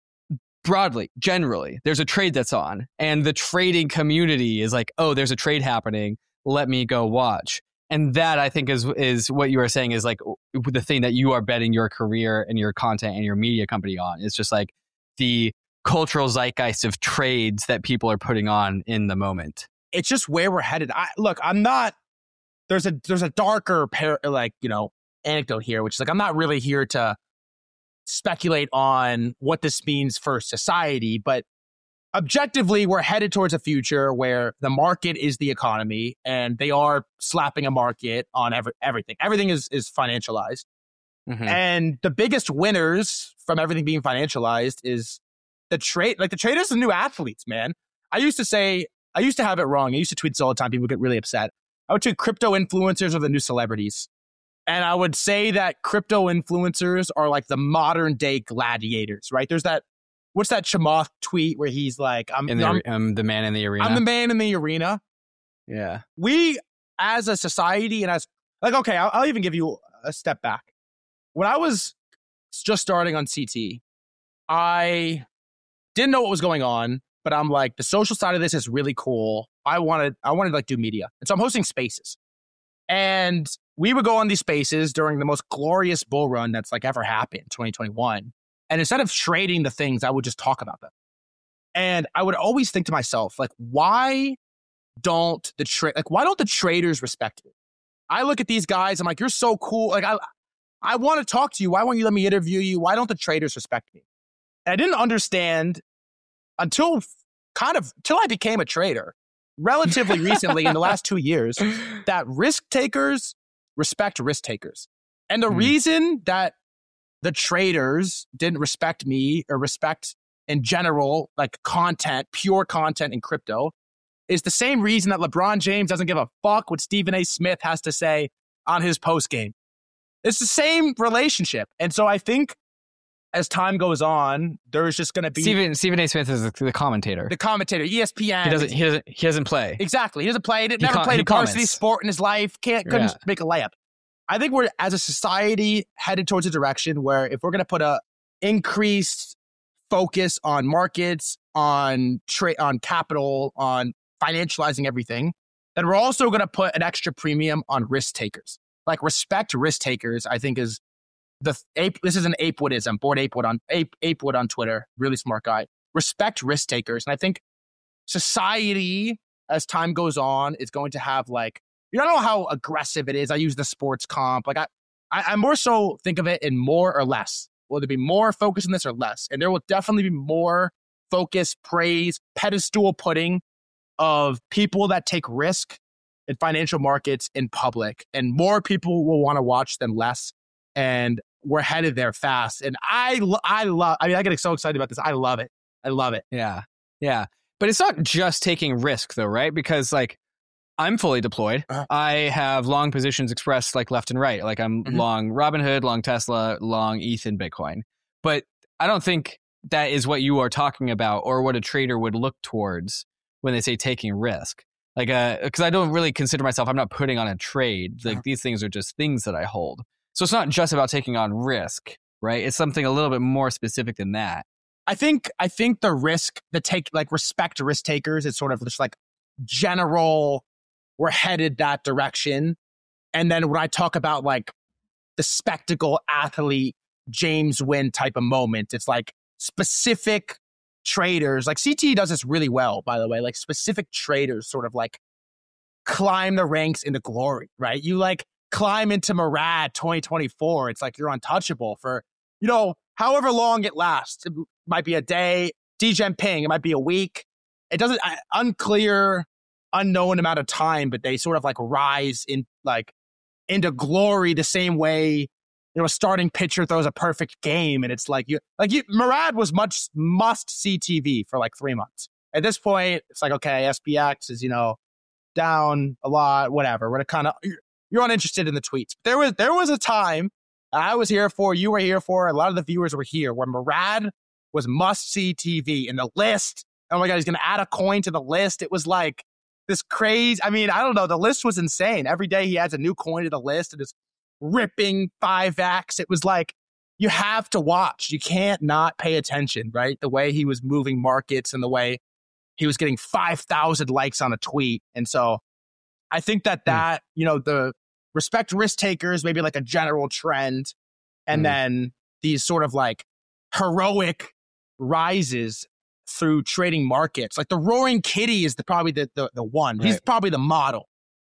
Broadly, generally, there's a trade that's on, and the trading community is like, oh, there's a trade happening. Let me go watch. And that, I think, is is what you are saying is like the thing that you are betting your career and your content and your media company on. It's just like the cultural zeitgeist of trades that people are putting on in the moment. It's just where we're headed. I, look, I'm not, there's a there's a darker, par, like, you know, anecdote here, which is like, I'm not really here to speculate on what this means for society, but objectively, we're headed towards a future where the market is the economy, and they are slapping a market on every, everything. Everything is, is financialized. Mm-hmm. And the biggest winners from everything being financialized is the trade. Like the traders are the new athletes, man. I used to say, I used to have it wrong. I used to tweet this all the time. People get really upset. I would tweet crypto influencers are the new celebrities. And I would say that crypto influencers are like the modern day gladiators, right? There's that, what's that Chamath tweet where he's like, I'm, in the, I'm, I'm the man in the arena. I'm the man in the arena. Yeah. We, as a society and as, like, okay, I'll, I'll even give you a step back. When I was just starting on C T, I didn't know what was going on, but I'm like, the social side of this is really cool. I wanted, I wanted to like do media. And so I'm hosting spaces. And we would go on these spaces during the most glorious bull run that's like ever happened, twenty twenty-one. And instead of trading the things, I would just talk about them. And I would always think to myself, like, why don't the tra- like, why don't the traders respect me? I look at these guys, I'm like, you're so cool. Like, I, I want to talk to you. Why won't you let me interview you? Why don't the traders respect me? And I didn't understand until kind of, till I became a trader relatively recently in the last two years, that risk takers respect risk takers. And the mm. reason that the traders didn't respect me or respect in general, like content, pure content in crypto, is the same reason that LeBron James doesn't give a fuck what Stephen A. Smith has to say on his post game. It's the same relationship. And so I think as time goes on, there's just going to be Stephen Stephen A. Smith is the, the commentator. The commentator, E S P N. He doesn't. He doesn't. He doesn't play. Exactly. He doesn't play. He never com- played he a varsity comments. sport in his life. Can't couldn't Yeah. make a layup. I think we're as a society headed towards a direction where if we're going to put a increased focus on markets, on trade, on capital, on financializing everything, then we're also going to put an extra premium on risk takers. Like respect risk takers, I think is the ape. This is an Apewoodism. Board Apewood on Ape Apewood on Twitter. Really smart guy. Respect risk takers, and I think society, as time goes on, is going to have like, you don't know how aggressive it is. I use the sports comp. Like I, I, I more so think of it in more or less. Will there be more focus on this or less? And there will definitely be more focus, praise, pedestal putting of people that take risk in financial markets in public, and more people will want to watch than less. And we're headed there fast. And I, I love, I mean, I get so excited about this. I love it. I love it. Yeah. Yeah. But it's not just taking risk though, right? Because like I'm fully deployed. Uh-huh. I have long positions expressed like left and right. Like I'm mm-hmm. long Robinhood, long Tesla, long E T H and Bitcoin. But I don't think that is what you are talking about or what a trader would look towards when they say taking risk. Like, uh, because I don't really consider myself, I'm not putting on a trade. Like uh-huh. these things are just things that I hold. So it's not just about taking on risk, right? It's something a little bit more specific than that. I think I think the risk, the take, like respect risk takers, it's sort of just like general, we're headed that direction. And then when I talk about like the spectacle athlete James Wynn type of moment. It's like specific traders, like C T E does this really well, by the way, like specific traders sort of like climb the ranks into glory, right? You like climb into Murad twenty twenty-four. It's like you're untouchable for, you know, however long it lasts. It might be a day. Degen Ping, it might be a week. It doesn't, uh, unclear, unknown amount of time, but they sort of like rise in like into glory the same way, you know, a starting pitcher throws a perfect game. And it's like, you, like you, Murad was much must see T V for like three months. At this point, it's like, okay, S P X is, you know, down a lot, whatever. We're kind of, you're uninterested in the tweets. There was, there was a time I was here for, you were here for, a lot of the viewers were here, where Murad was must-see T V. And the list, oh my God, he's going to add a coin to the list. It was like this crazy, I mean, I don't know, the list was insane. Every day he adds a new coin to the list and is ripping five X. It was like, you have to watch. You can't not pay attention, right? The way he was moving markets and the way he was getting five thousand likes on a tweet. And so I think that that, mm. you know, the respect risk takers, maybe like a general trend, and mm. then these sort of like heroic rises through trading markets. Like the Roaring Kitty is the, probably the, the, the one. Right. He's probably the model.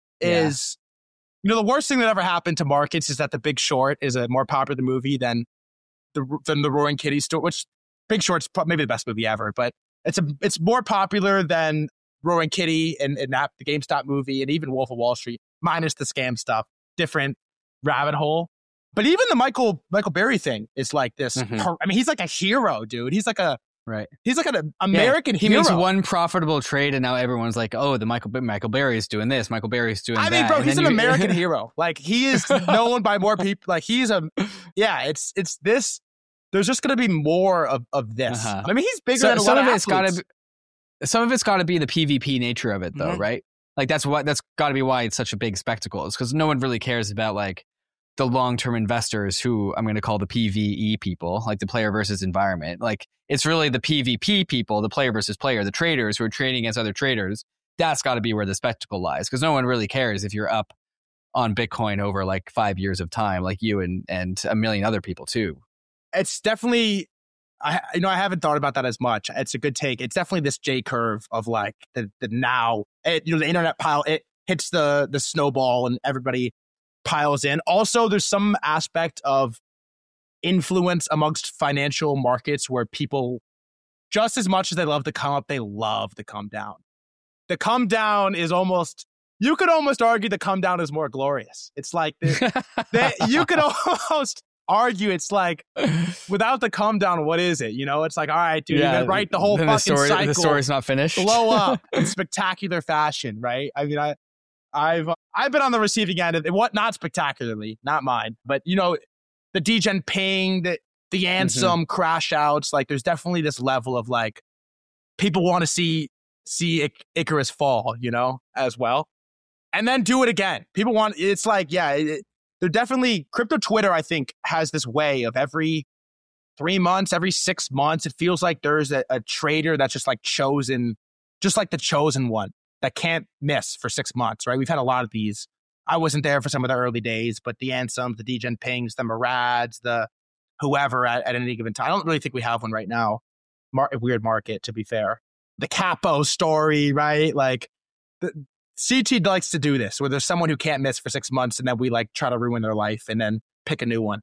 Is, yeah. You know, the worst thing that ever happened to markets is that The Big Short is a more popular movie than the than the Roaring Kitty story, which Big Short's maybe the best movie ever, but it's a it's more popular than Roaring Kitty and, and that, the GameStop movie and even Wolf of Wall Street, minus the scam stuff. Different rabbit hole. But even the Michael Michael Berry thing is like this. Mm-hmm. I mean, he's like a hero, dude. He's like a right. He's like an American yeah, he hero. He makes one profitable trade, and now everyone's like, "Oh, the Michael Michael Berry's doing this. Michael Berry's doing I that." I mean, bro, and he's an you... American hero. Like he is known by more people. Like he's a yeah. It's it's this. There's just going to be more of of this. Uh-huh. I mean, he's bigger so, than a some lot of of it's got to. Some of it's got to be the PvP nature of it, though, mm-hmm. right? Like that's what that's got to be why it's such a big spectacle. Is because no one really cares about like the long-term investors who I'm going to call the P V E people, like the player versus environment. Like it's really the PvP people, the player versus player, the traders who are trading against other traders. That's got to be where the spectacle lies, because no one really cares if you're up on Bitcoin over like five years of time, like you and and a million other people too. It's definitely. I you know I haven't thought about that as much. It's a good take. It's definitely this J curve of like the the now it, you know the internet pile it hits the the snowball and everybody piles in. Also, there's some aspect of influence amongst financial markets where people, just as much as they love to come up, they love to come down. The come down is almost, you could almost argue the come down is more glorious. It's like the, the, you could almost argue it's like, without the come down, what is it? You know, it's like, all right, dude, yeah, you're gonna write the whole fucking the story, cycle. The story's not finished. Blow up in spectacular fashion, right? I mean, I, I've I've been on the receiving end of it. What not spectacularly, not mine, but you know, the Degen Ping, the the Ansem mm-hmm. crash outs. Like, there's definitely this level of like, people want to see see Ik- Icarus fall, you know, as well, and then do it again. People want. It's like, yeah. It, They're definitely, crypto Twitter, I think, has this way of every three months, every six months, it feels like there's a, a trader that's just like chosen, just like the chosen one that can't miss for six months, right? We've had a lot of these. I wasn't there for some of the early days, but the Ansems, the Degen Pings, the Murads, the whoever at, at any given time. I don't really think we have one right now. Mar- weird market, to be fair. The Capo story, right? Like, the, C T likes to do this, where there's someone who can't miss for six months, and then we like try to ruin their life and then pick a new one.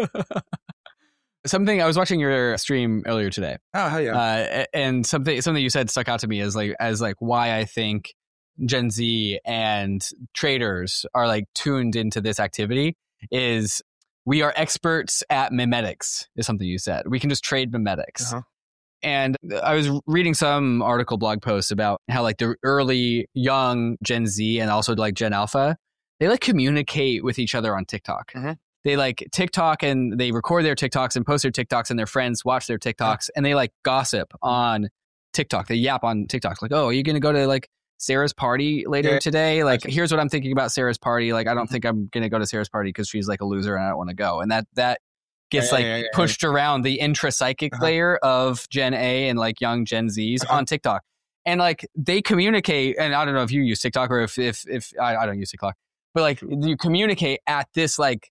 Something I was watching your stream earlier today. Oh hell yeah! Uh, and something something you said stuck out to me as like as like why I think Gen Z and traders are like tuned into this activity is we are experts at memetics. Is something you said. We can just trade memetics. Uh-huh. And I was reading some article blog posts about how like the early young Gen Z and also like Gen Alpha, they like communicate with each other on TikTok. Mm-hmm. They like TikTok and they record their TikToks and post their TikToks, and their friends watch their TikToks, yeah. and they like gossip on TikTok. They yap on TikTok. Like, oh, are you going to go to like Sarah's party later yeah. today? Like, here's what I'm thinking about Sarah's party. Like, I don't mm-hmm. think I'm going to go to Sarah's party because she's like a loser and I don't want to go. And that, that, gets yeah, like yeah, yeah, pushed yeah. around the intra-psychic uh-huh. layer of Gen A and like young Gen Zs uh-huh. on TikTok. And like they communicate, and I don't know if you use TikTok or if, if, if I, I don't use TikTok, but like you communicate at this like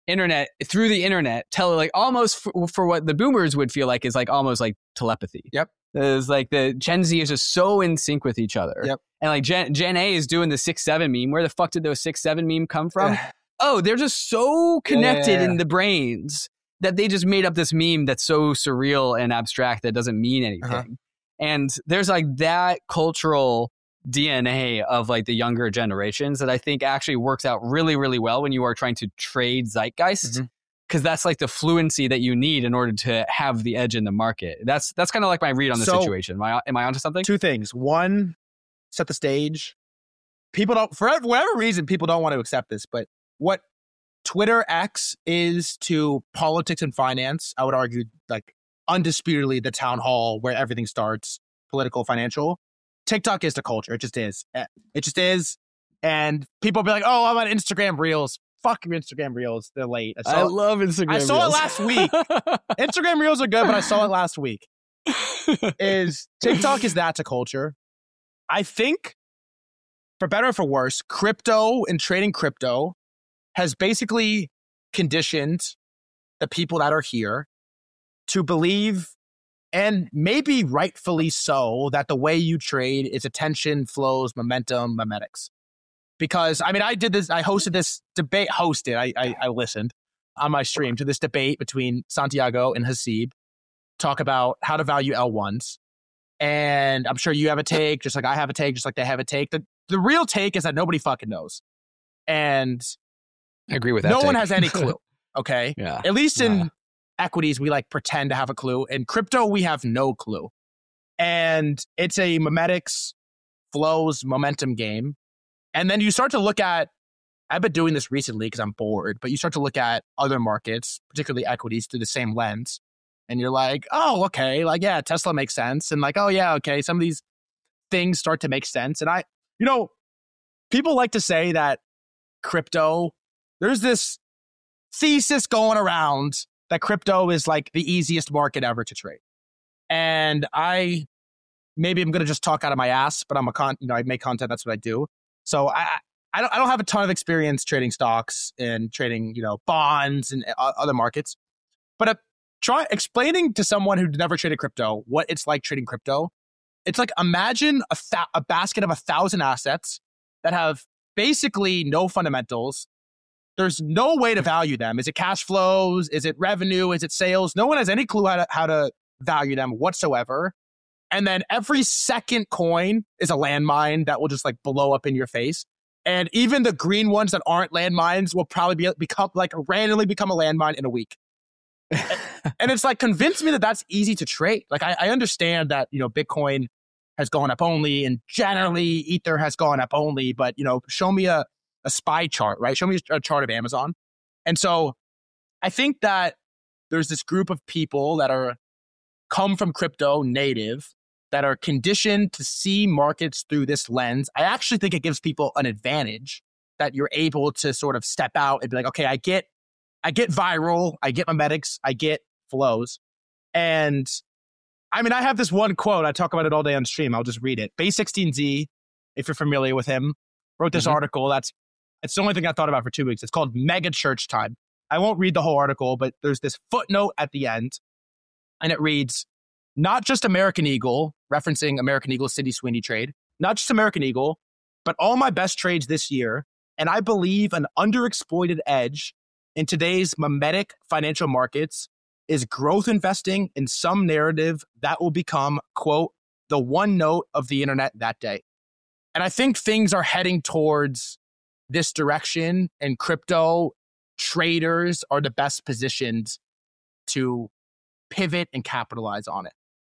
internet through the internet, tele like almost for, for what the boomers would feel like is like almost like telepathy. Yep. It's like the Gen Z is just so in sync with each other. Yep. And like Gen, Gen A is doing the six seven meme. Where the fuck did those six seven meme come from? Oh, they're just so connected yeah. in the brains that they just made up this meme that's so surreal and abstract that doesn't mean anything. Uh-huh. And there's like that cultural D N A of like the younger generations that I think actually works out really, really well when you are trying to trade zeitgeist. Mm-hmm. Because that's like the fluency that you need in order to have the edge in the market. That's that's kind of like my read on the so, situation. Am I, am I onto something? Two things. One, set the stage. People don't, for whatever reason, people don't want to accept this, but what Twitter X is to politics and finance, I would argue, like undisputedly the town hall where everything starts, political, financial. TikTok is the culture. It just is. It just is. And people be like, oh, I'm on Instagram Reels. Fuck your Instagram Reels. They're late. I, saw, I love Instagram I saw Reels. it last week. Instagram Reels are good, but I saw it last week. Is TikTok is that to culture. I think, for better or for worse, crypto and trading crypto has basically conditioned the people that are here to believe, and maybe rightfully so, that the way you trade is attention, flows, momentum, memetics. Because, I mean, I did this, I hosted this debate, hosted, I, I, I listened on my stream to this debate between Santiago and Haseeb, talk about how to value L ones. And I'm sure you have a take, just like I have a take, just like they have a take. The, the real take is that nobody fucking knows. And I agree with that. No take. one has any clue, okay? Yeah. At least in yeah. equities, we like pretend to have a clue. In crypto, we have no clue. And it's a memetics, flows, momentum game. And then you start to look at, I've been doing this recently because I'm bored, but you start to look at other markets, particularly equities, through the same lens. And you're like, oh, okay. Like, yeah, Tesla makes sense. And like, oh, yeah, okay. Some of these things start to make sense. And I, you know, people like to say that crypto, there's this thesis going around that crypto is like the easiest market ever to trade. And I, maybe I'm going to just talk out of my ass, but I'm a con, you know, I make content. That's what I do. So I, I don't, I don't have a ton of experience trading stocks and trading, you know, bonds and other markets. But a, try explaining to someone who never traded crypto what it's like trading crypto. It's like, imagine a, th- a basket of a thousand assets that have basically no fundamentals. There's no way to value them. Is it cash flows? Is it revenue? Is it sales? No one has any clue how to, how to value them whatsoever. And then every second coin is a landmine that will just like blow up in your face. And even the green ones that aren't landmines will probably be become like randomly become a landmine in a week. And it's like, convince me that that's easy to trade. Like I, I understand that, you know, Bitcoin has gone up only and generally Ether has gone up only, but, you know, show me a, a spy chart, right? Show me a chart of Amazon. And so I think that there's this group of people that are come from crypto native that are conditioned to see markets through this lens. I actually think it gives people an advantage that you're able to sort of step out and be like, okay, I get, I get viral, I get memetics, I get flows. And I mean, I have this one quote, I talk about it all day on stream. I'll just read it. Base sixteen Z, if you're familiar with him, wrote this mm-hmm. article. That's, it's the only thing I thought about for two weeks. It's called Mega Church Time. I won't read the whole article, but there's this footnote at the end and it reads, not just American Eagle, referencing American Eagle's Sydney Sweeney trade, not just American Eagle, but all my best trades this year. And I believe an underexploited edge in today's mimetic financial markets is growth investing in some narrative that will become, quote, the one note of the internet that day. And I think things are heading towards this direction, and crypto traders are the best positioned to pivot and capitalize on it.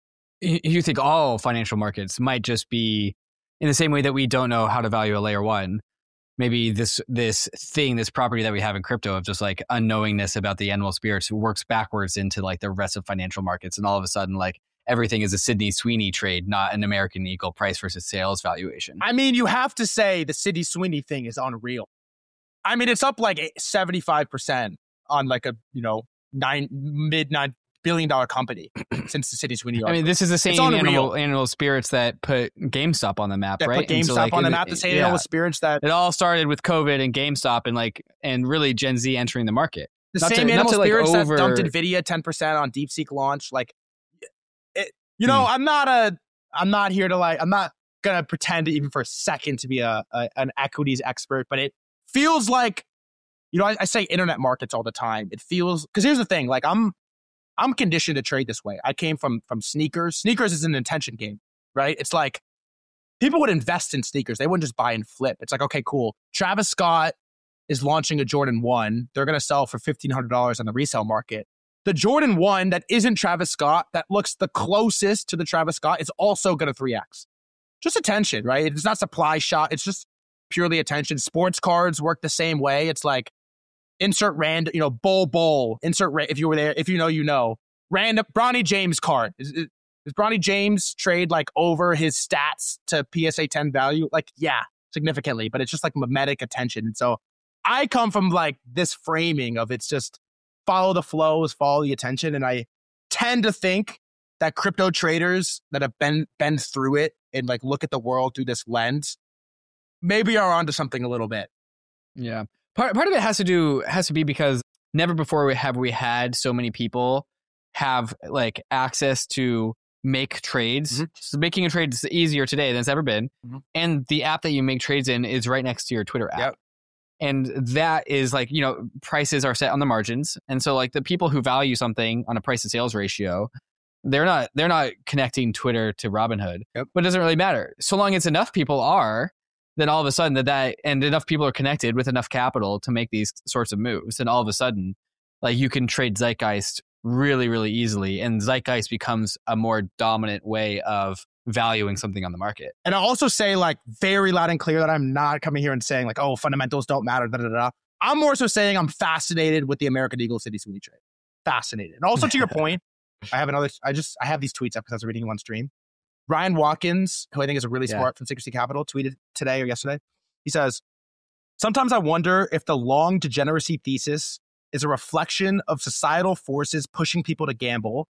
You think all financial markets might just be in the same way that we don't know how to value a layer one. Maybe this this thing, this property that we have in crypto of just like unknowingness about the animal spirits works backwards into like the rest of financial markets. And all of a sudden, like everything is a Sydney Sweeney trade, not an American Eagle price versus sales valuation. I mean, you have to say the Sydney Sweeney thing is unreal. I mean, it's up like seventy-five percent on like a, you know, nine mid nine billion dollar company since the Sydney Sweeney article. I mean, this is the same animal, animal spirits that put GameStop on the map, that right? Put GameStop so, like, on the map. The same yeah. animal spirits that it all started with COVID and GameStop and like and really Gen Z entering the market. The not same to, animal not to, like, spirits over... that dumped NVIDIA ten percent on DeepSeek launch. Like, it, you know, hmm. I'm not a, I'm not here to like, I'm not going to pretend even for a second to be a, a an equities expert, but it feels like, you know, I, I say internet markets all the time. It feels, because here's the thing, like I'm, I'm conditioned to trade this way. I came from from sneakers. Sneakers is an intention game, right? It's like people would invest in sneakers. They wouldn't just buy and flip. It's like, okay, cool. Travis Scott is launching a Jordan one. They're going to sell for fifteen hundred dollars on the resale market. The Jordan one that isn't Travis Scott, that looks the closest to the Travis Scott, is also going to three X. Just attention, right? It's not supply shot. It's just purely attention. Sports cards work the same way. It's like, insert random, you know, Bull Bull. Insert, ra- if you were there, if you know, you know. Random, Bronny James card. Is, is, does Bronny James trade like over his stats to P S A ten value? Like, yeah, significantly, but it's just like mimetic attention. And so I come from like this framing of it's just follow the flows, follow the attention. And I tend to think that crypto traders that have been, been through it and like look at the world through this lens, maybe are onto something a little bit. Yeah. Part part of it has to do has to be because never before have we had so many people have like access to make trades. Mm-hmm. So making a trade is easier today than it's ever been. Mm-hmm. And the app that you make trades in is right next to your Twitter app. Yep. And that is like, you know, prices are set on the margins. And so like the people who value something on a price to sales ratio, they're not they're not connecting Twitter to Robinhood. Yep. But it doesn't really matter. So long as enough people are, then all of a sudden that, that and enough people are connected with enough capital to make these sorts of moves. And all of a sudden, like you can trade Zeitgeist really, really easily. And Zeitgeist becomes a more dominant way of valuing something on the market. And I'll also say like very loud and clear that I'm not coming here and saying like, oh, fundamentals don't matter. Da, da, da. I'm more so saying I'm fascinated with the American Eagle City Sweeney trade. Fascinated. And also to your point, I have another, I just, I have these tweets up because I was reading them on stream. Ryan Watkins, who I think is a really smart yeah. from Secrecy Capital, tweeted today or yesterday. He says, sometimes I wonder if the long degeneracy thesis is a reflection of societal forces pushing people to gamble.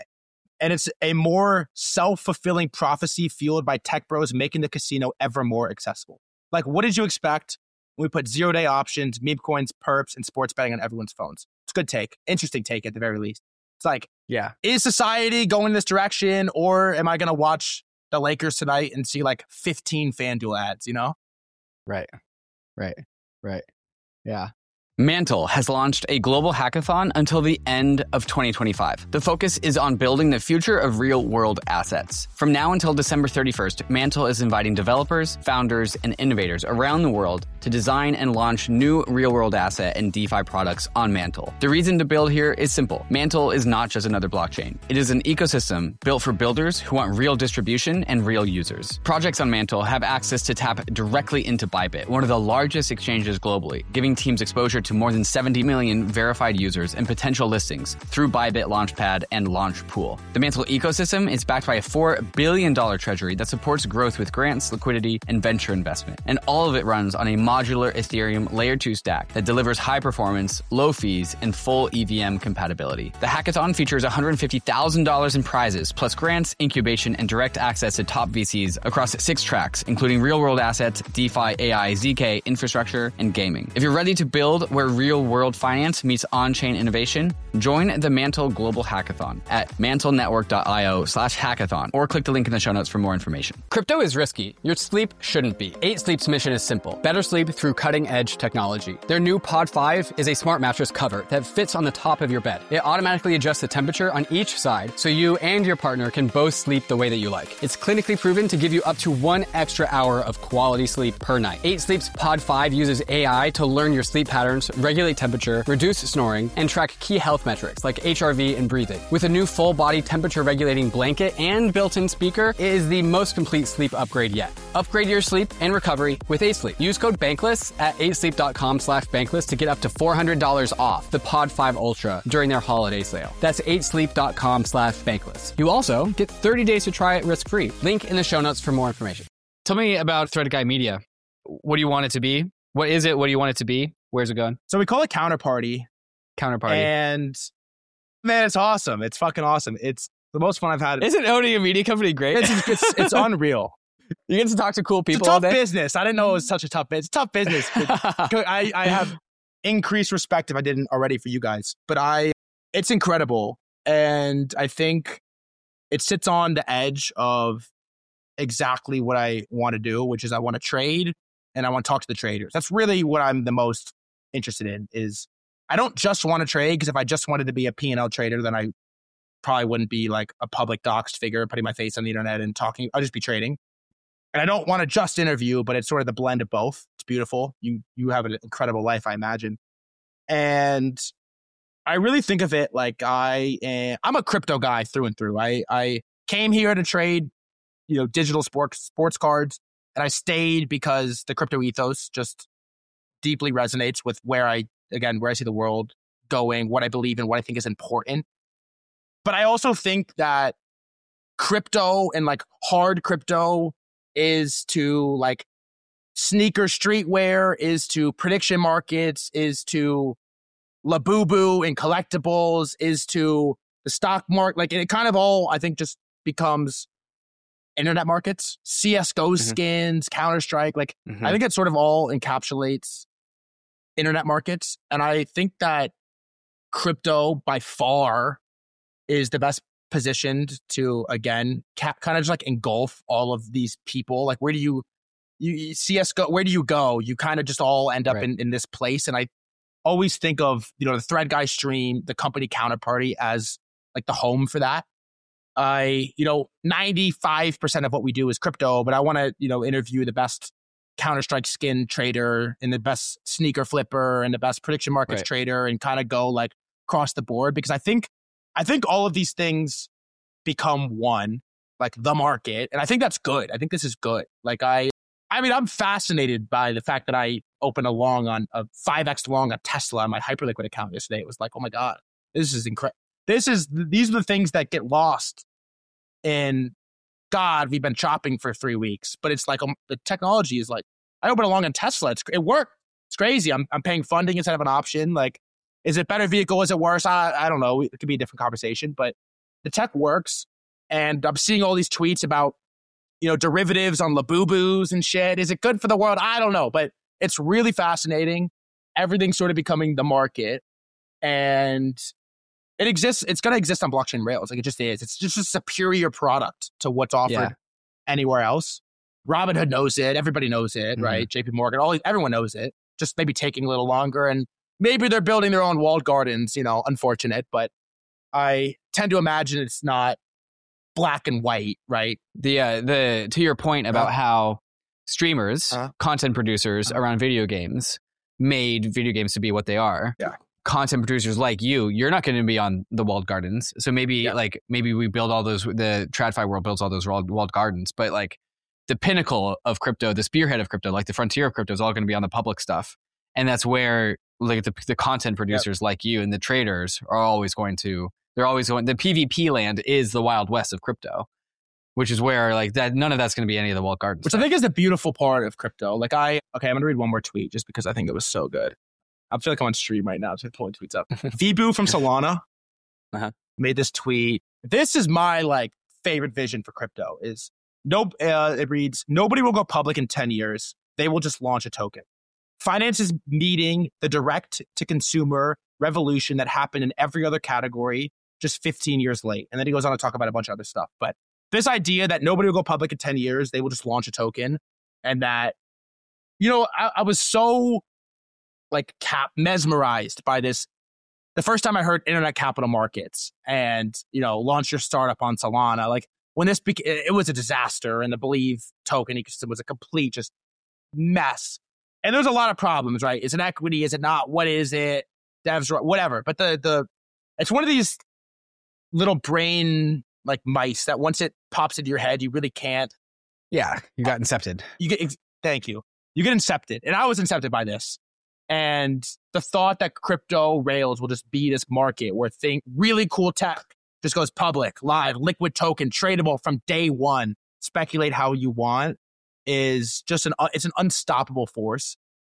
And it's a more self-fulfilling prophecy fueled by tech bros making the casino ever more accessible. Like, what did you expect when we put zero-day options, meme coins, perps, and sports betting on everyone's phones? It's a good take. Interesting take at the very least. It's like, yeah, is society going in this direction, or am I going to watch the Lakers tonight and see like fifteen FanDuel ads, you know? Right, right, right. Yeah. Mantle has launched a global hackathon until the end of twenty twenty-five. The focus is on building the future of real-world assets. From now until December thirty-first, Mantle is inviting developers, founders, and innovators around the world to design and launch new real-world asset and DeFi products on Mantle. The reason to build here is simple. Mantle is not just another blockchain. It is an ecosystem built for builders who want real distribution and real users. Projects on Mantle have access to tap directly into Bybit, one of the largest exchanges globally, giving teams exposure to more than seventy million verified users and potential listings through Bybit Launchpad and Launch Pool. The Mantle ecosystem is backed by a four billion dollars treasury that supports growth with grants, liquidity, and venture investment. And all of it runs on a modular Ethereum Layer two stack that delivers high performance, low fees, and full E V M compatibility. The hackathon features one hundred fifty thousand dollars in prizes, plus grants, incubation, and direct access to top V Cs across six tracks, including real-world assets, DeFi, A I, Z K, infrastructure, and gaming. If you're ready to build where real-world finance meets on-chain innovation, join the Mantle Global Hackathon at mantlenetwork.io slash hackathon or click the link in the show notes for more information. Crypto is risky. Your sleep shouldn't be. eight Sleep's mission is simple. Better sleep through cutting-edge technology. Their new Pod five is a smart mattress cover that fits on the top of your bed. It automatically adjusts the temperature on each side so you and your partner can both sleep the way that you like. It's clinically proven to give you up to one extra hour of quality sleep per night. eight Sleep's Pod five uses A I to learn your sleep patterns, regulate temperature, reduce snoring, and track key health metrics like H R V and breathing. With a new full-body temperature-regulating blanket and built-in speaker, it is the most complete sleep upgrade yet. Upgrade your sleep and recovery with eight Sleep. Use code Bankless at eight sleep dot com slash bankless to get up to four hundred dollars off the Pod five Ultra during their holiday sale. That's eight sleep dot com slash bankless. You also get thirty days to try it risk-free. Link in the show notes for more information. Tell me about Thread Guy Media. What do you want it to be? What is it? What do you want it to be? Where's it going? So we call it Counterparty. Counterparty. And man, it's awesome. It's fucking awesome. It's the most fun I've had. Isn't owning a media company great? It's, it's, it's unreal. You get to talk to cool people it's a all tough day. business. I didn't know it was such a tough business. It's tough business. I, I have increased respect if I didn't already for you guys. But I, it's incredible. And I think it sits on the edge of exactly what I want to do, which is I want to trade and I want to talk to the traders. That's really what I'm the most interested in is I don't just want to trade because if I just wanted to be a P and L trader, then I probably wouldn't be like a public doxed figure putting my face on the internet and talking. I'll just be trading. And I don't want to just interview, but it's sort of the blend of both. It's beautiful. You you have an incredible life, I imagine. And I really think of it like I am, I'm a crypto guy through and through. I, I came here to trade, you know, digital sports sports cards, and I stayed because the crypto ethos just deeply resonates with where I, again, where I see the world going, what I believe in, what I think is important. But I also think that crypto and like hard crypto is to like sneaker streetwear, is to prediction markets, is to Labubu and collectibles, is to the stock market. Like it kind of all, I think, just becomes internet markets, C S G O mm-hmm. skins, Counter-Strike. Like mm-hmm. I think it sort of all encapsulates internet markets. And I think that crypto by far is the best positioned to, again, ca- kind of just like engulf all of these people. Like where do you, you C S G O, where do you go? You kind of just all end up right. in, in this place. And I always think of, you know, the Thread Guy stream, the company Counterparty as like the home for that. I, you know, ninety-five percent of what we do is crypto, but I want to, you know, interview the best Counter-Strike skin trader and the best sneaker flipper and the best prediction markets right. trader and kind of go like across the board because I think, I think all of these things become one, like the market. And I think that's good. I think this is good. Like I, I mean, I'm fascinated by the fact that I opened a long on a five X long on Tesla on my Hyperliquid account yesterday. It was like, oh my God, this is incredible. This is, these are the things that get lost in, God, we've been shopping for three weeks, but it's like um, the technology is like, I opened a long on Tesla. It's, it worked. It's crazy. I'm, I'm paying funding instead of an option. Like, is it better vehicle? Is it worse? I, I don't know. It could be a different conversation, but the tech works. And I'm seeing all these tweets about, you know, derivatives on Labubus and shit. Is it good for the world? I don't know, but it's really fascinating. Everything's sort of becoming the market and it exists. It's going to exist on blockchain rails. Like it just is. It's just a superior product to what's offered yeah. anywhere else. Robinhood knows it. Everybody knows it, mm-hmm. right? J P Morgan, all everyone knows it. Just maybe taking a little longer and maybe they're building their own walled gardens, you know, unfortunate, but I tend to imagine it's not black and white, right? The, uh, the, to your point about uh, how streamers, uh, content producers uh, around video games made video games to be what they are. Yeah. Content producers like you, you're not going to be on the walled gardens. So maybe yeah. like, maybe we build all those, the TradFi world builds all those walled, walled gardens, but like the pinnacle of crypto, the spearhead of crypto, like the frontier of crypto is all going to be on the public stuff. And that's where like the, the content producers yep. like you and the traders are always going to, they're always going, the PvP land is the Wild West of crypto, which is where like that, none of that's going to be any of the walled gardens. Which stuff. I think is the beautiful part of crypto. Like I, okay, I'm going to read one more tweet just because I think it was so good. I feel like I'm on stream right now, so I'm pulling tweets up. Vibu from Solana uh-huh. made this tweet. This is my like favorite vision for crypto is no, uh, it reads, nobody will go public in ten years. They will just launch a token. Finance is meeting the direct to consumer revolution that happened in every other category just fifteen years late. And then he goes on to talk about a bunch of other stuff. But this idea that nobody will go public in ten years, they will just launch a token. And that, you know, I, I was so like cap mesmerized by this. The first time I heard internet capital markets and, you know, launch your startup on Solana, like when this, beca- it was a disaster and the Believe token ecosystem was a complete just mess. And there's a lot of problems, right? Is it equity? Is it not? What is it? Devs, whatever. But the, the, it's one of these little brain like mice that once it pops into your head, you really can't. Yeah. You got incepted. You get, thank you. You get incepted. And I was incepted by this. And the thought that crypto rails will just be this market where think really cool tech just goes public, live, liquid token, tradable from day one, speculate how you want is just an, it's an unstoppable force.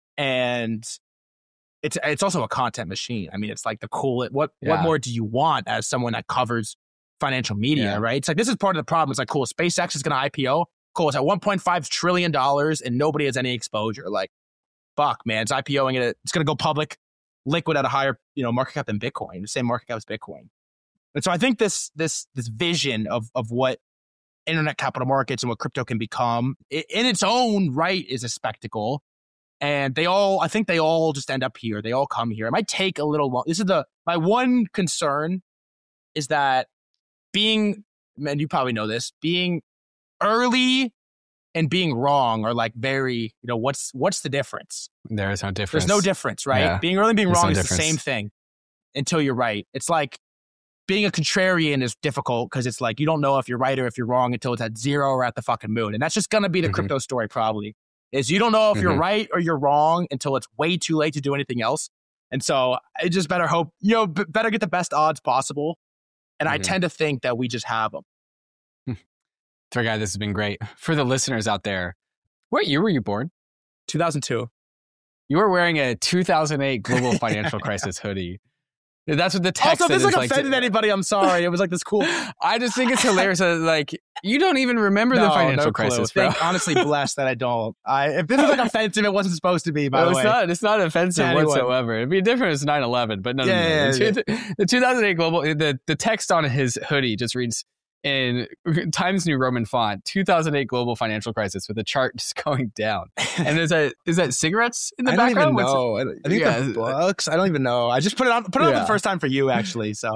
And it's, it's also a content machine. I mean, it's like the cool, what, yeah. what more do you want as someone that covers financial media, yeah. right? It's like, this is part of the problem. It's like, cool, SpaceX is going to I P O. Cool. It's at one point five trillion dollars and nobody has any exposure. Like, fuck, man, it's IPOing it. It's going to go public liquid at a higher, you know, market cap than Bitcoin, the same market cap as Bitcoin. And so I think this this this vision of of what internet capital markets and what crypto can become in its own right is a spectacle. And they all, I think they all just end up here. They all come here. It might take a little long. This is the, my one concern is that being, man, you probably know this, being early and being wrong are like very, you know, what's, what's the difference? There is no difference. There's no difference, right? Yeah. Being early and being There's wrong no is difference. the same thing until you're right. It's like being a contrarian is difficult because it's like, you don't know if you're right or if you're wrong until it's at zero or at the fucking moon. And that's just going to be the mm-hmm. crypto story probably. Is you don't know if you're mm-hmm. right or you're wrong until it's way too late to do anything else. And so I just better hope, you know, b- better get the best odds possible. And mm-hmm. I tend to think that we just have them. Thread Guy, this has been great. For the listeners out there, what year were you born? two thousand two. You were wearing a two thousand eight global financial crisis hoodie. That's what the text also, if this like like offended to, anybody, I'm sorry. It was like this cool. I just think it's hilarious that like you don't even remember no, the financial no crisis, bro. bro. Think, honestly, blessed that I don't. I if this was like offensive, it wasn't supposed to be. By no, the it's way, not. It's not offensive anyone. whatsoever. It'd be different. It's nine eleven, but no, yeah, no, no. Yeah, the, yeah. the two thousand eight global. The the text on his hoodie just reads in Times New Roman font, two thousand eight global financial crisis with a chart just going down. And is that is that cigarettes in the I background? don't even know. I, I think yeah. the books. I don't even know. I just put it on put it yeah. on the first time for you, actually. So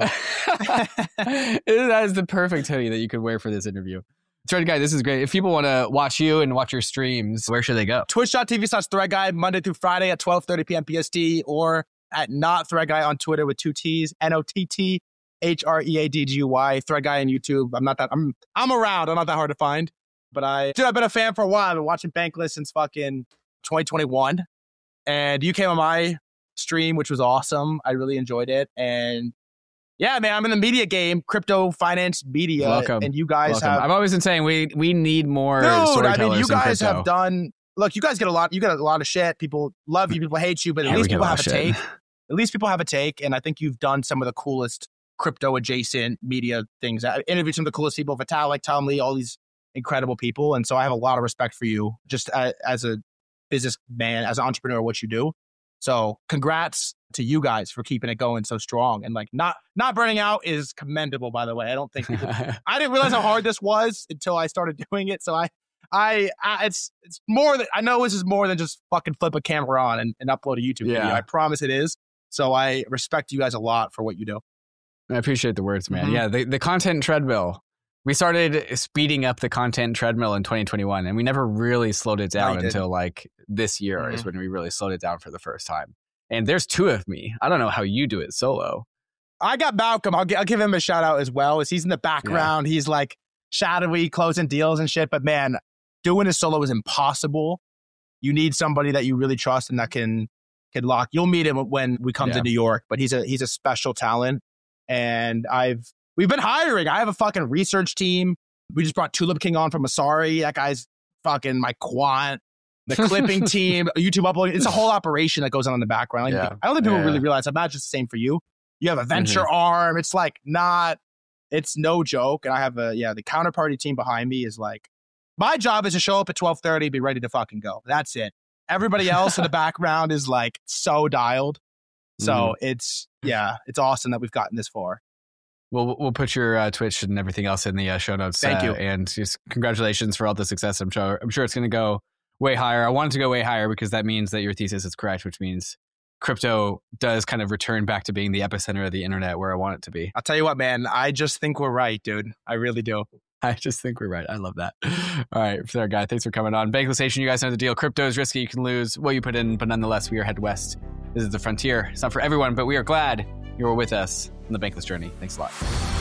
that is the perfect hoodie that you could wear for this interview. Thread Guy, this is great. If people want to watch you and watch your streams, where should they go? Twitch.tv slash Thread Guy, Monday through Friday at twelve thirty p.m. P S T, or at Not Thread Guy on Twitter with two T's, N O T T H R E A D G Y, Thread Guy on YouTube. I'm not that, I'm I'm around. I'm not that hard to find. But I, dude, I've been a fan for a while. I've been watching Bankless since fucking twenty twenty-one. And you came on my stream, which was awesome. I really enjoyed it. And yeah, man, I'm in the media game, crypto finance media. Welcome. And you guys Welcome. have. I've always been saying we we need more Dude, storytellers I mean, you guys in have done, look, you guys get a lot, you get a lot of shit. People love you, people hate you, but at yeah, least people have a shit. take. At least people have a take. And I think you've done some of the coolest crypto adjacent media things. I interviewed some of the coolest people, Vitalik, Tom Lee, all these incredible people. And so I have a lot of respect for you just as, as a businessman, as an entrepreneur, what you do. So congrats to you guys for keeping it going so strong. And like not, not burning out is commendable, by the way. I don't think people, I didn't realize how hard this was until I started doing it. So I, I, I it's, it's more than, I know this is more than just fucking flip a camera on and, and upload a YouTube yeah. video. I promise it is. So I respect you guys a lot for what you do. I appreciate the words, man. Mm-hmm. Yeah, the, the content treadmill. We started speeding up the content treadmill in twenty twenty-one, and we never really slowed it down until like this year mm-hmm. is when we really slowed it down for the first time. And there's two of me. I don't know how you do it solo. I got Malcolm. I'll, I'll give him a shout out as well. As he's in the background, yeah. he's like shadowy, closing deals and shit. But man, doing it solo is impossible. You need somebody that you really trust and that can can lock. You'll meet him when we come yeah. to New York. But he's a he's a special talent. And I've we've been hiring. I have a fucking research team. We just brought Tulip King on from Asari. That guy's fucking my quant. The clipping team, YouTube uploading. It's a whole operation that goes on in the background. Yeah. I don't think people yeah. really realize I'm not just the same for you. You have a venture mm-hmm. arm. It's like not, it's no joke. And I have a, yeah, the counterparty team behind me is like, my job is to show up at twelve thirty, be ready to fucking go. That's it. Everybody else in the background is like so dialed. So mm-hmm. it's, yeah, it's awesome that we've gotten this far. We'll we'll put your uh, Twitch and everything else in the uh, show notes. Thank uh, you. And just congratulations for all the success. I'm sure I'm sure it's going to go way higher. I want it to go way higher because that means that your thesis is correct, which means crypto does kind of return back to being the epicenter of the internet where I want it to be. I'll tell you what, man. I just think we're right, dude. I really do. I just think we're right. I love that. All right, Thread Guy, thanks for coming on. Bankless Nation, you guys know the deal. Crypto is risky. You can lose what you put in, but nonetheless, we are head west. This is the frontier. It's not for everyone, but we are glad you were with us on the Bankless journey. Thanks a lot.